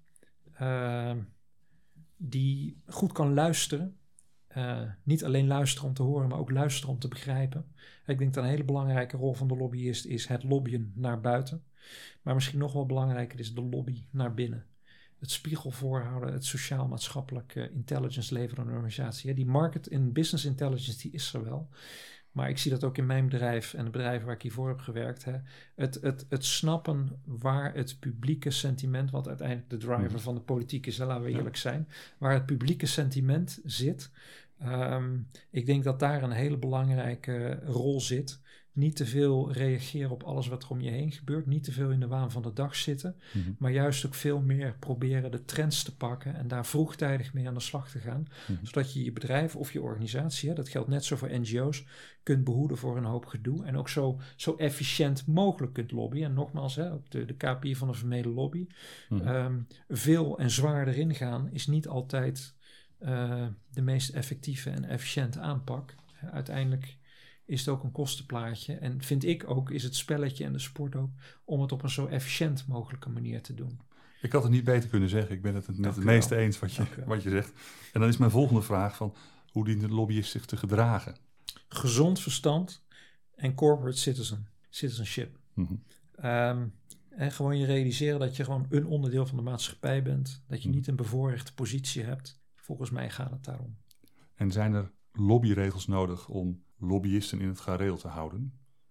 B: die goed kan luisteren. Niet alleen luisteren om te horen, maar ook luisteren om te begrijpen. Ik denk dat een hele belangrijke rol van de lobbyist is het lobbyen naar buiten. Maar misschien nog wel belangrijker is de lobby naar binnen. Het spiegel voorhouden, het sociaal-maatschappelijk intelligence leveren aan een organisatie. Die market in business intelligence, die is er wel. Maar ik zie dat ook in mijn bedrijf en de bedrijven waar ik hiervoor heb gewerkt. Het snappen waar het publieke sentiment, wat uiteindelijk de driver van de politiek is, laten we eerlijk zijn, waar het publieke sentiment zit. Ik denk dat daar een hele belangrijke rol zit. Niet te veel reageren op alles wat er om je heen gebeurt. Niet te veel in de waan van de dag zitten. Maar juist ook veel meer proberen de trends te pakken en daar vroegtijdig mee aan de slag te gaan. Zodat je je bedrijf of je organisatie, dat geldt net zo voor NGO's, kunt behoeden voor een hoop gedoe. En ook zo efficiënt mogelijk kunt lobbyen. En nogmaals, op de KPI van een vermeden lobby. Veel en zwaar erin gaan is niet altijd de meest effectieve en efficiënte aanpak. Uiteindelijk is het ook een kostenplaatje. En vind ik ook, is het spelletje en de sport ook, om het op een zo efficiënt mogelijke manier te doen.
A: Ik had het niet beter kunnen zeggen. Ik ben het met het meeste eens wat je zegt. En dan is mijn volgende vraag van, hoe dient de lobbyist zich te gedragen?
B: Gezond verstand en corporate citizenship. En gewoon je realiseren dat je gewoon een onderdeel van de maatschappij bent. Dat je niet een bevoorrechte positie hebt. Volgens mij gaat het daarom.
A: En zijn er lobbyregels nodig om lobbyisten in het gareel te houden?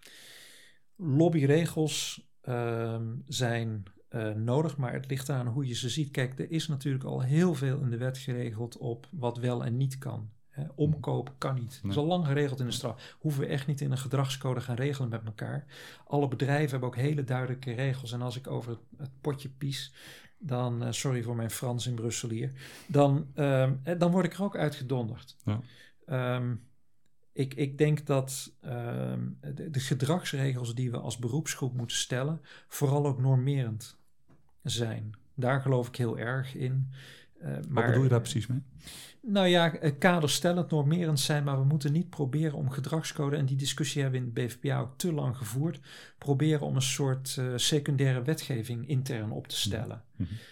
B: Lobbyregels zijn nodig, maar het ligt aan hoe je ze ziet. Kijk, er is natuurlijk al heel veel in de wet geregeld op wat wel en niet kan. Omkopen kan niet. Dat is al lang geregeld in de straf. Hoeven we echt niet in een gedragscode gaan regelen met elkaar. Alle bedrijven hebben ook hele duidelijke regels. En als ik over het potje pies, dan, sorry voor mijn Frans in Brussel hier, dan word ik er ook uitgedonderd. Ja. Ik denk dat de gedragsregels die we als beroepsgroep moeten stellen, vooral ook normerend zijn. Daar geloof ik heel erg in.
A: Wat bedoel je daar precies mee?
B: Nou ja, kaderstellend, normerend zijn, maar we moeten niet proberen om gedragscode, en die discussie hebben we in het BVPA ook te lang gevoerd, proberen om een soort secundaire wetgeving intern op te stellen.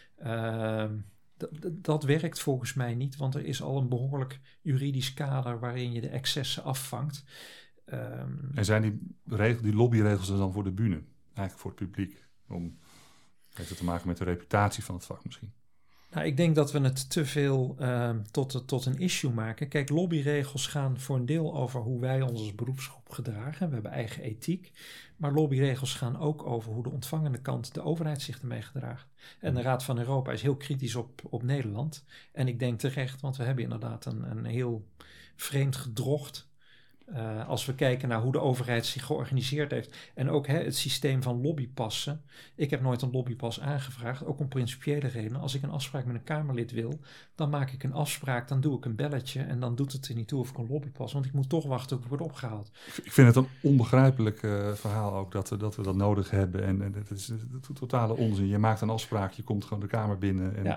B: Dat werkt volgens mij niet, want er is al een behoorlijk juridisch kader waarin je de excessen afvangt.
A: En zijn die lobbyregels dan voor de bühne, eigenlijk voor het publiek? Heeft het te maken met de reputatie van het vak misschien?
B: Nou, ik denk dat we het te veel tot een issue maken. Kijk, lobbyregels gaan voor een deel over hoe wij ons als beroepsgroep gedragen. We hebben eigen ethiek. Maar lobbyregels gaan ook over hoe de ontvangende kant, de overheid, zich ermee gedraagt. En de Raad van Europa is heel kritisch op Nederland. En ik denk terecht, want we hebben inderdaad een heel vreemd gedrocht. Als we kijken naar hoe de overheid zich georganiseerd heeft. En ook het systeem van lobbypassen. Ik heb nooit een lobbypas aangevraagd. Ook om principiële redenen. Als ik een afspraak met een Kamerlid wil. Dan maak ik een afspraak. Dan doe ik een belletje. En dan doet het er niet toe of ik een lobbypas. Want ik moet toch wachten tot ik word opgehaald.
A: Ik vind het een onbegrijpelijk verhaal ook. Dat we dat nodig hebben. En het is totale onzin. Je maakt een afspraak. Je komt gewoon de Kamer binnen. En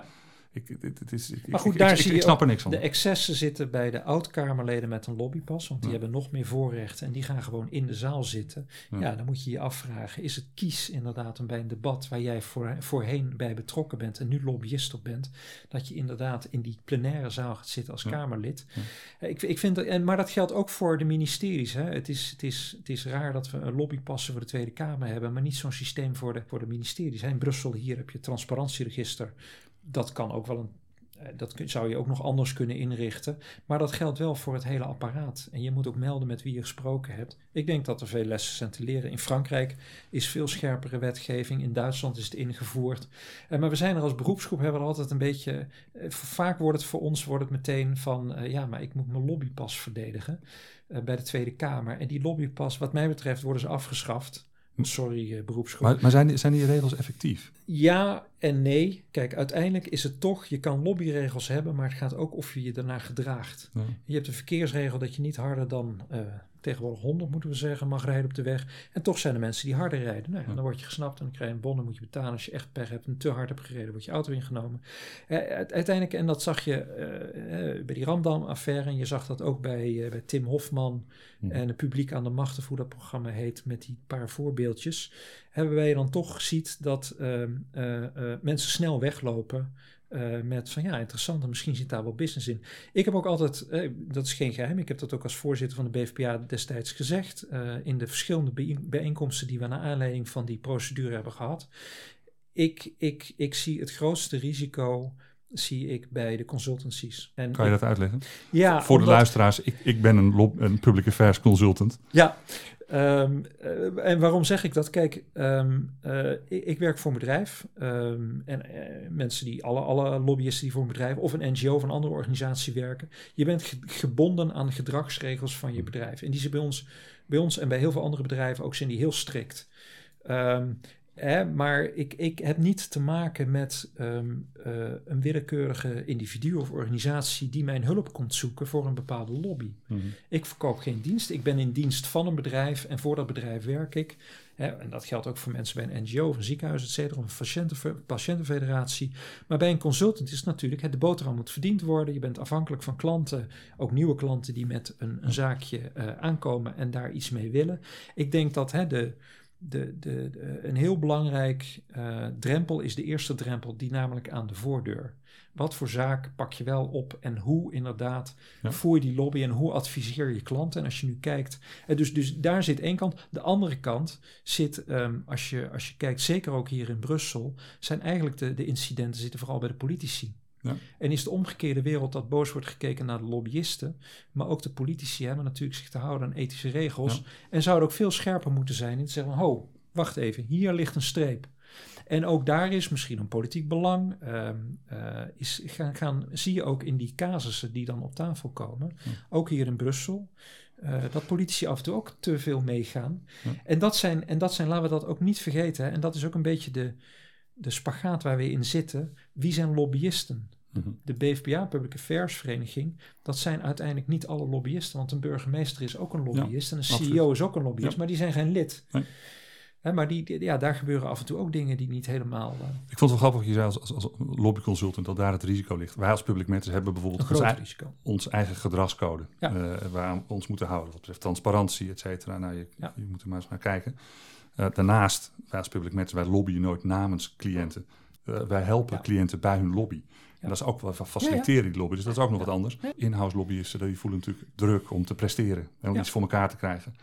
B: Maar goed, daar zie je
A: snap er niks van.
B: De excessen zitten bij de oud-Kamerleden met een lobbypas, want die hebben nog meer voorrechten en die gaan gewoon in de zaal zitten. Ja, dan moet je je afvragen, is het kies inderdaad om bij een debat waar jij voorheen bij betrokken bent en nu lobbyist op bent, dat je inderdaad in die plenaire zaal gaat zitten als Kamerlid. Ja. Ik vind maar dat geldt ook voor de ministeries. Hè. Het is raar dat we lobbypassen voor de Tweede Kamer hebben, maar niet zo'n systeem voor de ministeries. In Brussel hier heb je het transparantieregister. Dat kan ook wel dat zou je ook nog anders kunnen inrichten. Maar dat geldt wel voor het hele apparaat. En je moet ook melden met wie je gesproken hebt. Ik denk dat er veel lessen zijn te leren. In Frankrijk is veel scherpere wetgeving. In Duitsland is het ingevoerd. Maar we zijn er als beroepsgroep, hebben we er altijd een beetje. Vaak wordt het voor ons meteen van. Maar ik moet mijn lobbypas verdedigen. Bij de Tweede Kamer. En die lobbypas, wat mij betreft, worden ze afgeschaft. Sorry, beroepsgroep.
A: Maar zijn die regels effectief?
B: Ja en nee. Kijk, uiteindelijk is het toch, je kan lobbyregels hebben, maar het gaat ook of je je daarna gedraagt. Ja. Je hebt een verkeersregel dat je niet harder dan tegenwoordig 100, moeten we zeggen, mag rijden op de weg. En toch zijn er mensen die harder rijden. Nou ja, dan word je gesnapt en dan krijg je een bon, dan moet je betalen. Als je echt pech hebt en te hard hebt gereden, wordt je auto ingenomen. Uiteindelijk, en dat zag je bij die Ramdam-affaire, en je zag dat ook bij Tim Hofman en het Publiek aan de Macht, of hoe dat programma heet, met die paar voorbeeldjes, hebben wij dan toch ziet dat mensen snel weglopen met van interessant, en misschien zit daar wel business in. Ik heb ook altijd, dat is geen geheim, ik heb dat ook als voorzitter van de BVPA destijds gezegd, in de verschillende bijeenkomsten die we naar aanleiding van die procedure hebben gehad. Ik zie het grootste risico bij de consultancies.
A: Kan je dat uitleggen?
B: Ja,
A: voor de luisteraars, ik ben een public affairs consultant.
B: Ja, en waarom zeg ik dat? Kijk, ik werk voor een bedrijf en mensen die, alle lobbyisten die voor een bedrijf of een NGO of een andere organisatie werken, je bent gebonden aan de gedragsregels van je bedrijf. En die zijn bij ons en bij heel veel andere bedrijven ook zijn die heel strikt. Maar ik heb niet te maken met een willekeurige individu of organisatie die mijn hulp komt zoeken voor een bepaalde lobby. Mm-hmm. Ik verkoop geen dienst. Ik ben in dienst van een bedrijf en voor dat bedrijf werk ik. En dat geldt ook voor mensen bij een NGO of een ziekenhuis, et cetera, of een patiëntenfederatie. Maar bij een consultant is het natuurlijk, de boterham moet verdiend worden. Je bent afhankelijk van klanten, ook nieuwe klanten die met een zaakje aankomen en daar iets mee willen. Ik denk dat een heel belangrijk drempel is de eerste drempel, die namelijk aan de voordeur. Wat voor zaak pak je wel op en hoe inderdaad voer je die lobby en hoe adviseer je klanten? En als je nu kijkt, dus daar zit één kant. De andere kant zit, als je kijkt, zeker ook hier in Brussel, zijn eigenlijk de incidenten zitten vooral bij de politici. Ja. En is de omgekeerde wereld dat boos wordt gekeken naar de lobbyisten, maar ook de politici hebben natuurlijk zich te houden aan ethische regels en zouden ook veel scherper moeten zijn in te zeggen, wacht even, hier ligt een streep. En ook daar is misschien een politiek belang, zie je ook in die casussen die dan op tafel komen, ook hier in Brussel, dat politici af en toe ook te veel meegaan. Ja. En dat zijn, laten we dat ook niet vergeten, en dat is ook een beetje de spagaat waar we in zitten. Wie zijn lobbyisten? Mm-hmm. De BVPA, Public Affairs Vereniging, dat zijn uiteindelijk niet alle lobbyisten, want een burgemeester is ook een lobbyist en een CEO is ook een lobbyist, maar die zijn geen lid. Nee. Maar daar gebeuren af en toe ook dingen die niet helemaal...
A: Ik vond het wel grappig wat je zei als lobbyconsultant, dat daar het risico ligt. Wij als public matters hebben bijvoorbeeld ons eigen gedragscode, waar we ons moeten houden. Wat betreft transparantie, et cetera. Nou, je moet er maar eens naar kijken. Daarnaast, wij als public matters, wij lobbyen nooit namens cliënten. Wij helpen cliënten bij hun lobby. En dat is ook wel faciliteren die lobby. Dus dat is ook nog wat anders. In-house lobbyisten, die voelen natuurlijk druk om te presteren en om iets voor elkaar te krijgen.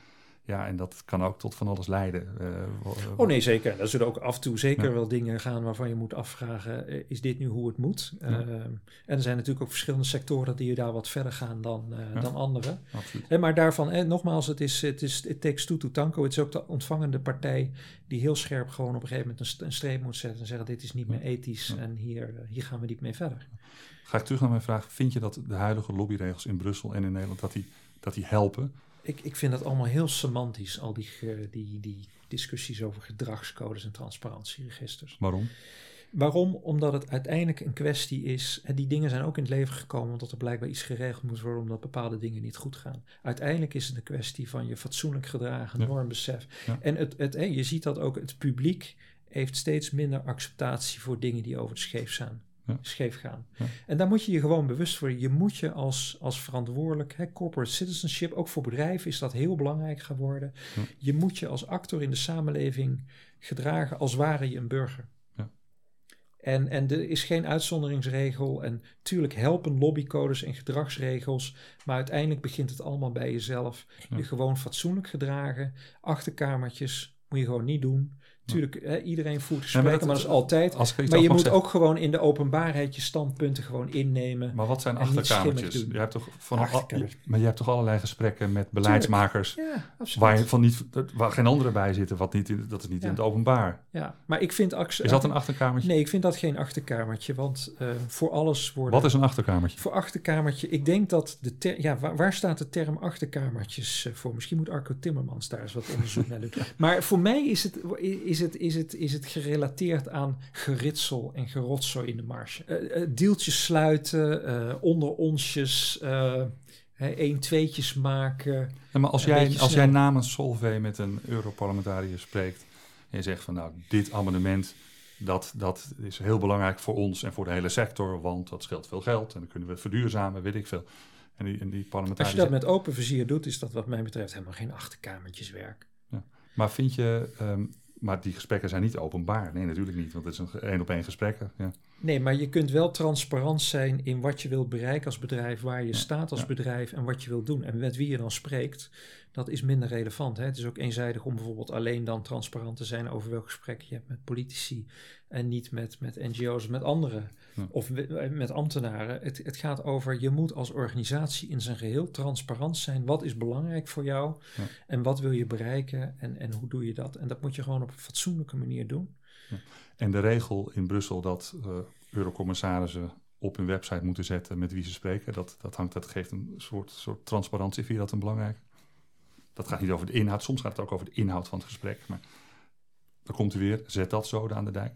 A: Ja, en dat kan ook tot van alles leiden.
B: Oh nee, zeker. Er zullen ook af en toe zeker wel dingen gaan waarvan je moet afvragen, is dit nu hoe het moet? En er zijn natuurlijk ook verschillende sectoren die daar wat verder gaan dan anderen. Maar daarvan, nogmaals, it takes two to tango. Het is ook de ontvangende partij die heel scherp gewoon op een gegeven moment een streep moet zetten en zeggen, dit is niet meer ethisch en hier gaan we niet mee verder.
A: Ga ik terug naar mijn vraag. Vind je dat de huidige lobbyregels in Brussel en in Nederland, dat die helpen?
B: Ik vind dat allemaal heel semantisch, al die discussies over gedragscodes en transparantieregisters. Waarom? Omdat het uiteindelijk een kwestie is, en die dingen zijn ook in het leven gekomen omdat er blijkbaar iets geregeld moet worden omdat bepaalde dingen niet goed gaan. Uiteindelijk is het een kwestie van je fatsoenlijk gedragen, normbesef. Ja. En je ziet dat ook het publiek heeft steeds minder acceptatie voor dingen die over de scheef gaan. Ja. En daar moet je gewoon bewust worden. Je moet je als verantwoordelijk, corporate citizenship, ook voor bedrijven is dat heel belangrijk geworden. Ja. Je moet je als actor in de samenleving gedragen als ware je een burger. Ja. En er is geen uitzonderingsregel. En tuurlijk helpen lobbycodes en gedragsregels, maar uiteindelijk begint het allemaal bij jezelf. Ja. Je gewoon fatsoenlijk gedragen. Achterkamertjes moet je gewoon niet doen. Tuurlijk, iedereen voert gesprekken, maar dat is altijd. Maar je moet ook gewoon in de openbaarheid je standpunten gewoon innemen.
A: Maar wat zijn achterkamertjes? Je hebt toch maar je hebt toch allerlei gesprekken met beleidsmakers waar geen anderen bij zitten, dat is niet in het openbaar.
B: Ja, maar ik vind
A: is dat een achterkamertje?
B: Nee, ik vind dat geen achterkamertje, want voor alles worden.
A: Wat is een achterkamertje?
B: Voor achterkamertje, ik denk dat waar staat de term achterkamertjes voor? Misschien moet Arco Timmermans daar eens wat onderzoek naar doen. Maar voor mij is het gerelateerd aan geritsel en gerotzooi in de marge. Deeltjes sluiten, onder onsjes, 1-2'tjes maken.
A: Ja, maar als jij namens Solvay met een Europarlementariër spreekt en je zegt van nou, dit amendement, dat is heel belangrijk voor ons en voor de hele sector, want dat scheelt veel geld en dan kunnen we het verduurzamen, weet ik veel. En die parlementariër...
B: Als je dat met open vizier doet, is dat wat mij betreft helemaal geen achterkamertjeswerk.
A: Ja. Maar vind je... maar die gesprekken zijn niet openbaar. Nee, natuurlijk niet, want het is een 1-op-1 gesprek. Ja.
B: Nee, maar je kunt wel transparant zijn in wat je wilt bereiken als bedrijf, waar je staat als bedrijf en wat je wilt doen. En met wie je dan spreekt, dat is minder relevant. Hè? Het is ook eenzijdig om bijvoorbeeld alleen dan transparant te zijn over welk gesprek je hebt met politici en niet met NGO's of met anderen of met ambtenaren. Het gaat over, je moet als organisatie in zijn geheel transparant zijn. Wat is belangrijk voor jou en wat wil je bereiken en hoe doe je dat? En dat moet je gewoon op een fatsoenlijke manier doen.
A: Ja. En de regel in Brussel dat eurocommissarissen op hun website moeten zetten met wie ze spreken, dat geeft een soort transparantie. Vind je dat een belangrijk? Dat gaat niet over de inhoud. Soms gaat het ook over de inhoud van het gesprek. Maar dan komt u weer, zet dat zo aan de dijk.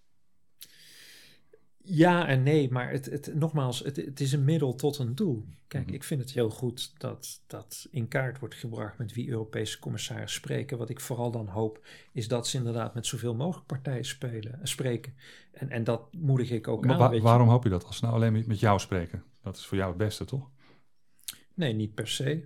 B: Ja en nee, maar het is een middel tot een doel. Kijk, ik vind het heel goed dat in kaart wordt gebracht met wie Europese commissarissen spreken. Wat ik vooral dan hoop, is dat ze inderdaad met zoveel mogelijk partijen spreken. En dat moedig ik ook aan.
A: Waarom hoop je dat? Als ze nou alleen met jou spreken? Dat is voor jou het beste, toch? Nee,
B: niet per se.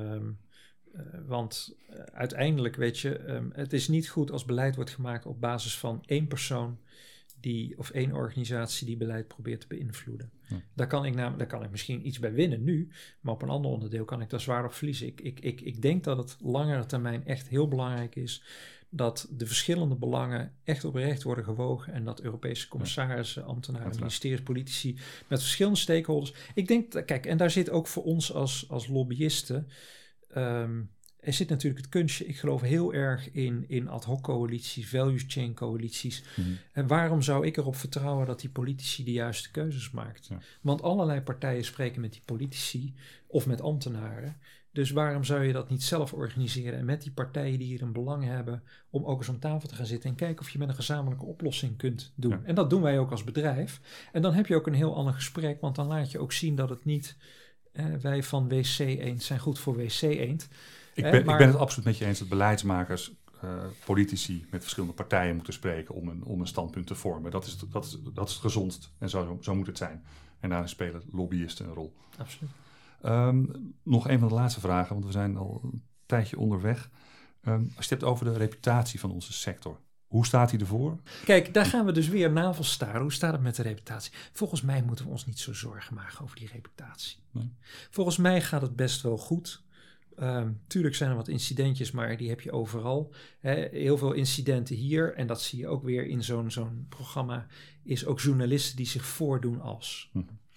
B: Want uiteindelijk, weet je, het is niet goed als beleid wordt gemaakt op basis van één persoon of één organisatie die beleid probeert te beïnvloeden. Ja. Daar kan ik misschien iets bij winnen nu, maar op een ander onderdeel kan ik daar zwaar op verliezen. Ik denk dat het langere termijn echt heel belangrijk is dat de verschillende belangen echt oprecht worden gewogen en dat Europese commissarissen, ambtenaren, ministeries, politici met verschillende stakeholders. Ik denk, kijk, en daar zit ook voor ons als lobbyisten. Er zit natuurlijk het kunstje, ik geloof heel erg in ad hoc coalities, value chain coalities. Mm-hmm. En waarom zou ik erop vertrouwen dat die politici de juiste keuzes maakt? Ja. Want allerlei partijen spreken met die politici of met ambtenaren. Dus waarom zou je dat niet zelf organiseren en met die partijen die hier een belang hebben om ook eens om tafel te gaan zitten en kijken of je met een gezamenlijke oplossing kunt doen. Ja. En dat doen wij ook als bedrijf. En dan heb je ook een heel ander gesprek, want dan laat je ook zien dat het niet wij van WC Eend zijn goed voor WC Eend.
A: Ik ben het absoluut met je eens dat beleidsmakers, politici met verschillende partijen moeten spreken om een standpunt te vormen. Dat is het gezondst en zo moet het zijn. En daarin spelen lobbyisten een rol.
B: Absoluut.
A: Nog een van de laatste vragen, want we zijn al een tijdje onderweg. Als je het hebt over de reputatie van onze sector. Hoe staat hij ervoor?
B: Kijk, daar gaan we dus weer navelstaren. Hoe staat het met de reputatie? Volgens mij moeten we ons niet zo zorgen maken over die reputatie. Nee. Volgens mij gaat het best wel goed. Tuurlijk zijn er wat incidentjes, maar die heb je overal. Heel veel incidenten hier, en dat zie je ook weer in zo'n programma, is ook journalisten die zich voordoen als.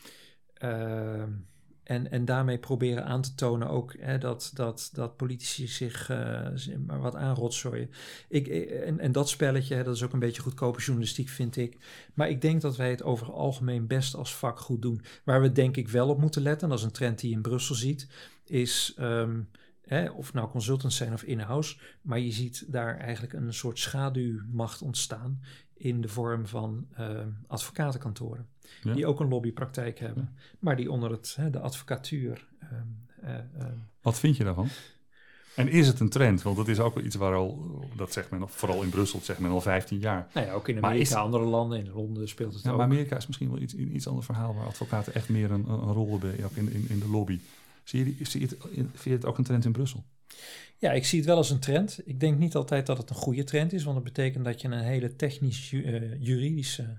B: En daarmee proberen aan te tonen ook dat politici zich maar wat aanrotzooien. En dat spelletje, dat is ook een beetje goedkope journalistiek, vind ik. Maar ik denk dat wij het over het algemeen best als vak goed doen. Waar we denk ik wel op moeten letten, en dat is een trend die je in Brussel ziet, is of nou consultants zijn of in-house, maar je ziet daar eigenlijk een soort schaduwmacht ontstaan in de vorm van advocatenkantoren. Ja. Die ook een lobbypraktijk hebben, maar die onder de advocatuur.
A: Wat vind je daarvan? En is het een trend? Want dat is ook iets waar dat zegt men, vooral in Brussel, zegt men al 15 jaar.
B: Nou ja, ook in Amerika, andere landen, in Londen speelt het ook.
A: Maar Amerika is misschien wel iets ander verhaal, waar advocaten echt meer een rol hebben, ook in de lobby. Vind je het ook een trend in Brussel?
B: Ja, ik zie het wel als een trend. Ik denk niet altijd dat het een goede trend is, want dat betekent dat je een hele technisch-juridische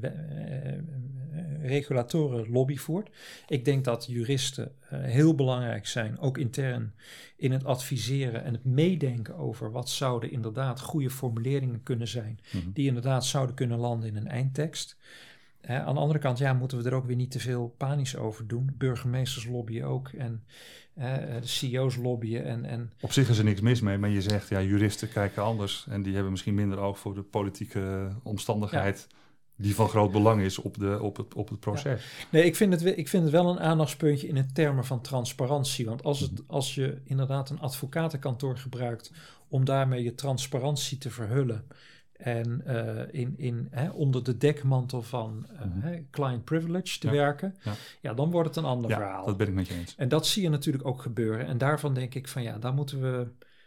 B: regulatoren lobby voert. Ik denk dat juristen heel belangrijk zijn, ook intern, in het adviseren en het meedenken over wat zouden inderdaad goede formuleringen kunnen zijn, die inderdaad zouden kunnen landen in een eindtekst. Aan de andere kant, moeten we er ook weer niet te veel panisch over doen. Burgemeesters lobbyen ook en de CEO's lobbyen. En
A: op zich is er niks mis mee, maar je zegt, juristen kijken anders en die hebben misschien minder oog voor de politieke omstandigheid die van groot belang is op het proces.
B: Ja. Nee, ik vind het wel een aandachtspuntje in het termen van transparantie. Want als je inderdaad een advocatenkantoor gebruikt om daarmee je transparantie te verhullen en onder de dekmantel van client privilege te werken, dan wordt het een ander verhaal.
A: Dat ben ik met je eens.
B: En dat zie je natuurlijk ook gebeuren. En daarvan denk ik van daar moeten we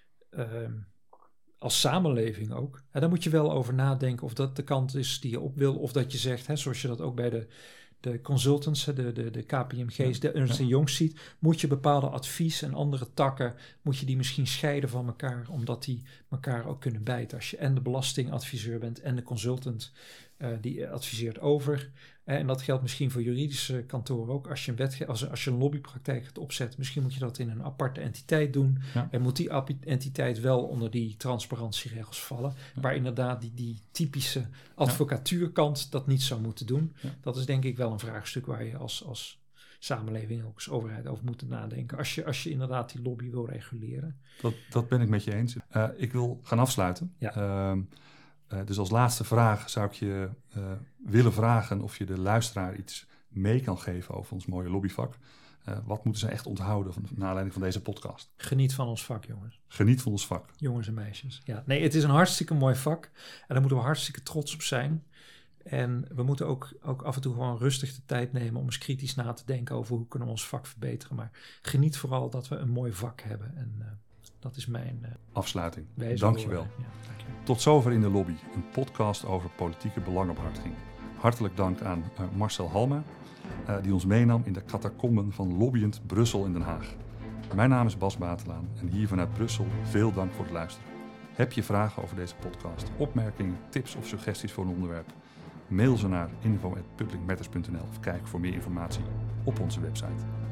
B: als samenleving ook, daar moet je wel over nadenken of dat de kant is die je op wil, of dat je zegt, zoals je dat ook bij de consultants, de KPMG's, de Ernst & Young ziet, moet je bepaalde advies en andere takken, moet je die misschien scheiden van elkaar, omdat die elkaar ook kunnen bijten. Als je en de belastingadviseur bent en de consultant, die adviseert over. En dat geldt misschien voor juridische kantoren ook. Als je een lobbypraktijk gaat opzetten, misschien moet je dat in een aparte entiteit doen. Ja. En moet die entiteit wel onder die transparantieregels vallen. Ja. Waar inderdaad die typische advocatuurkant dat niet zou moeten doen. Ja. Dat is denk ik wel een vraagstuk waar je als samenleving, ook als overheid, over moet nadenken. Als je inderdaad die lobby wil reguleren.
A: Dat ben ik met je eens. Ik wil gaan afsluiten. Ja. Dus als laatste vraag zou ik je willen vragen of je de luisteraar iets mee kan geven over ons mooie lobbyvak. Wat moeten ze echt onthouden naar aanleiding van deze podcast?
B: Geniet van ons vak, jongens.
A: Geniet van ons vak.
B: Jongens en meisjes. Ja, nee, het is een hartstikke mooi vak en daar moeten we hartstikke trots op zijn. En we moeten ook af en toe gewoon rustig de tijd nemen om eens kritisch na te denken over hoe kunnen we ons vak verbeteren. Maar geniet vooral dat we een mooi vak hebben en dat is mijn
A: afsluiting. Dank je wel. Tot zover in de lobby, een podcast over politieke belangenbehartiging. Hartelijk dank aan Marcel Halma, die ons meenam in de catacomben van lobbyend Brussel in Den Haag. Mijn naam is Bas Batelaan en hier vanuit Brussel veel dank voor het luisteren. Heb je vragen over deze podcast, opmerkingen, tips of suggesties voor een onderwerp? Mail ze naar info@publicmatters.nl of kijk voor meer informatie op onze website.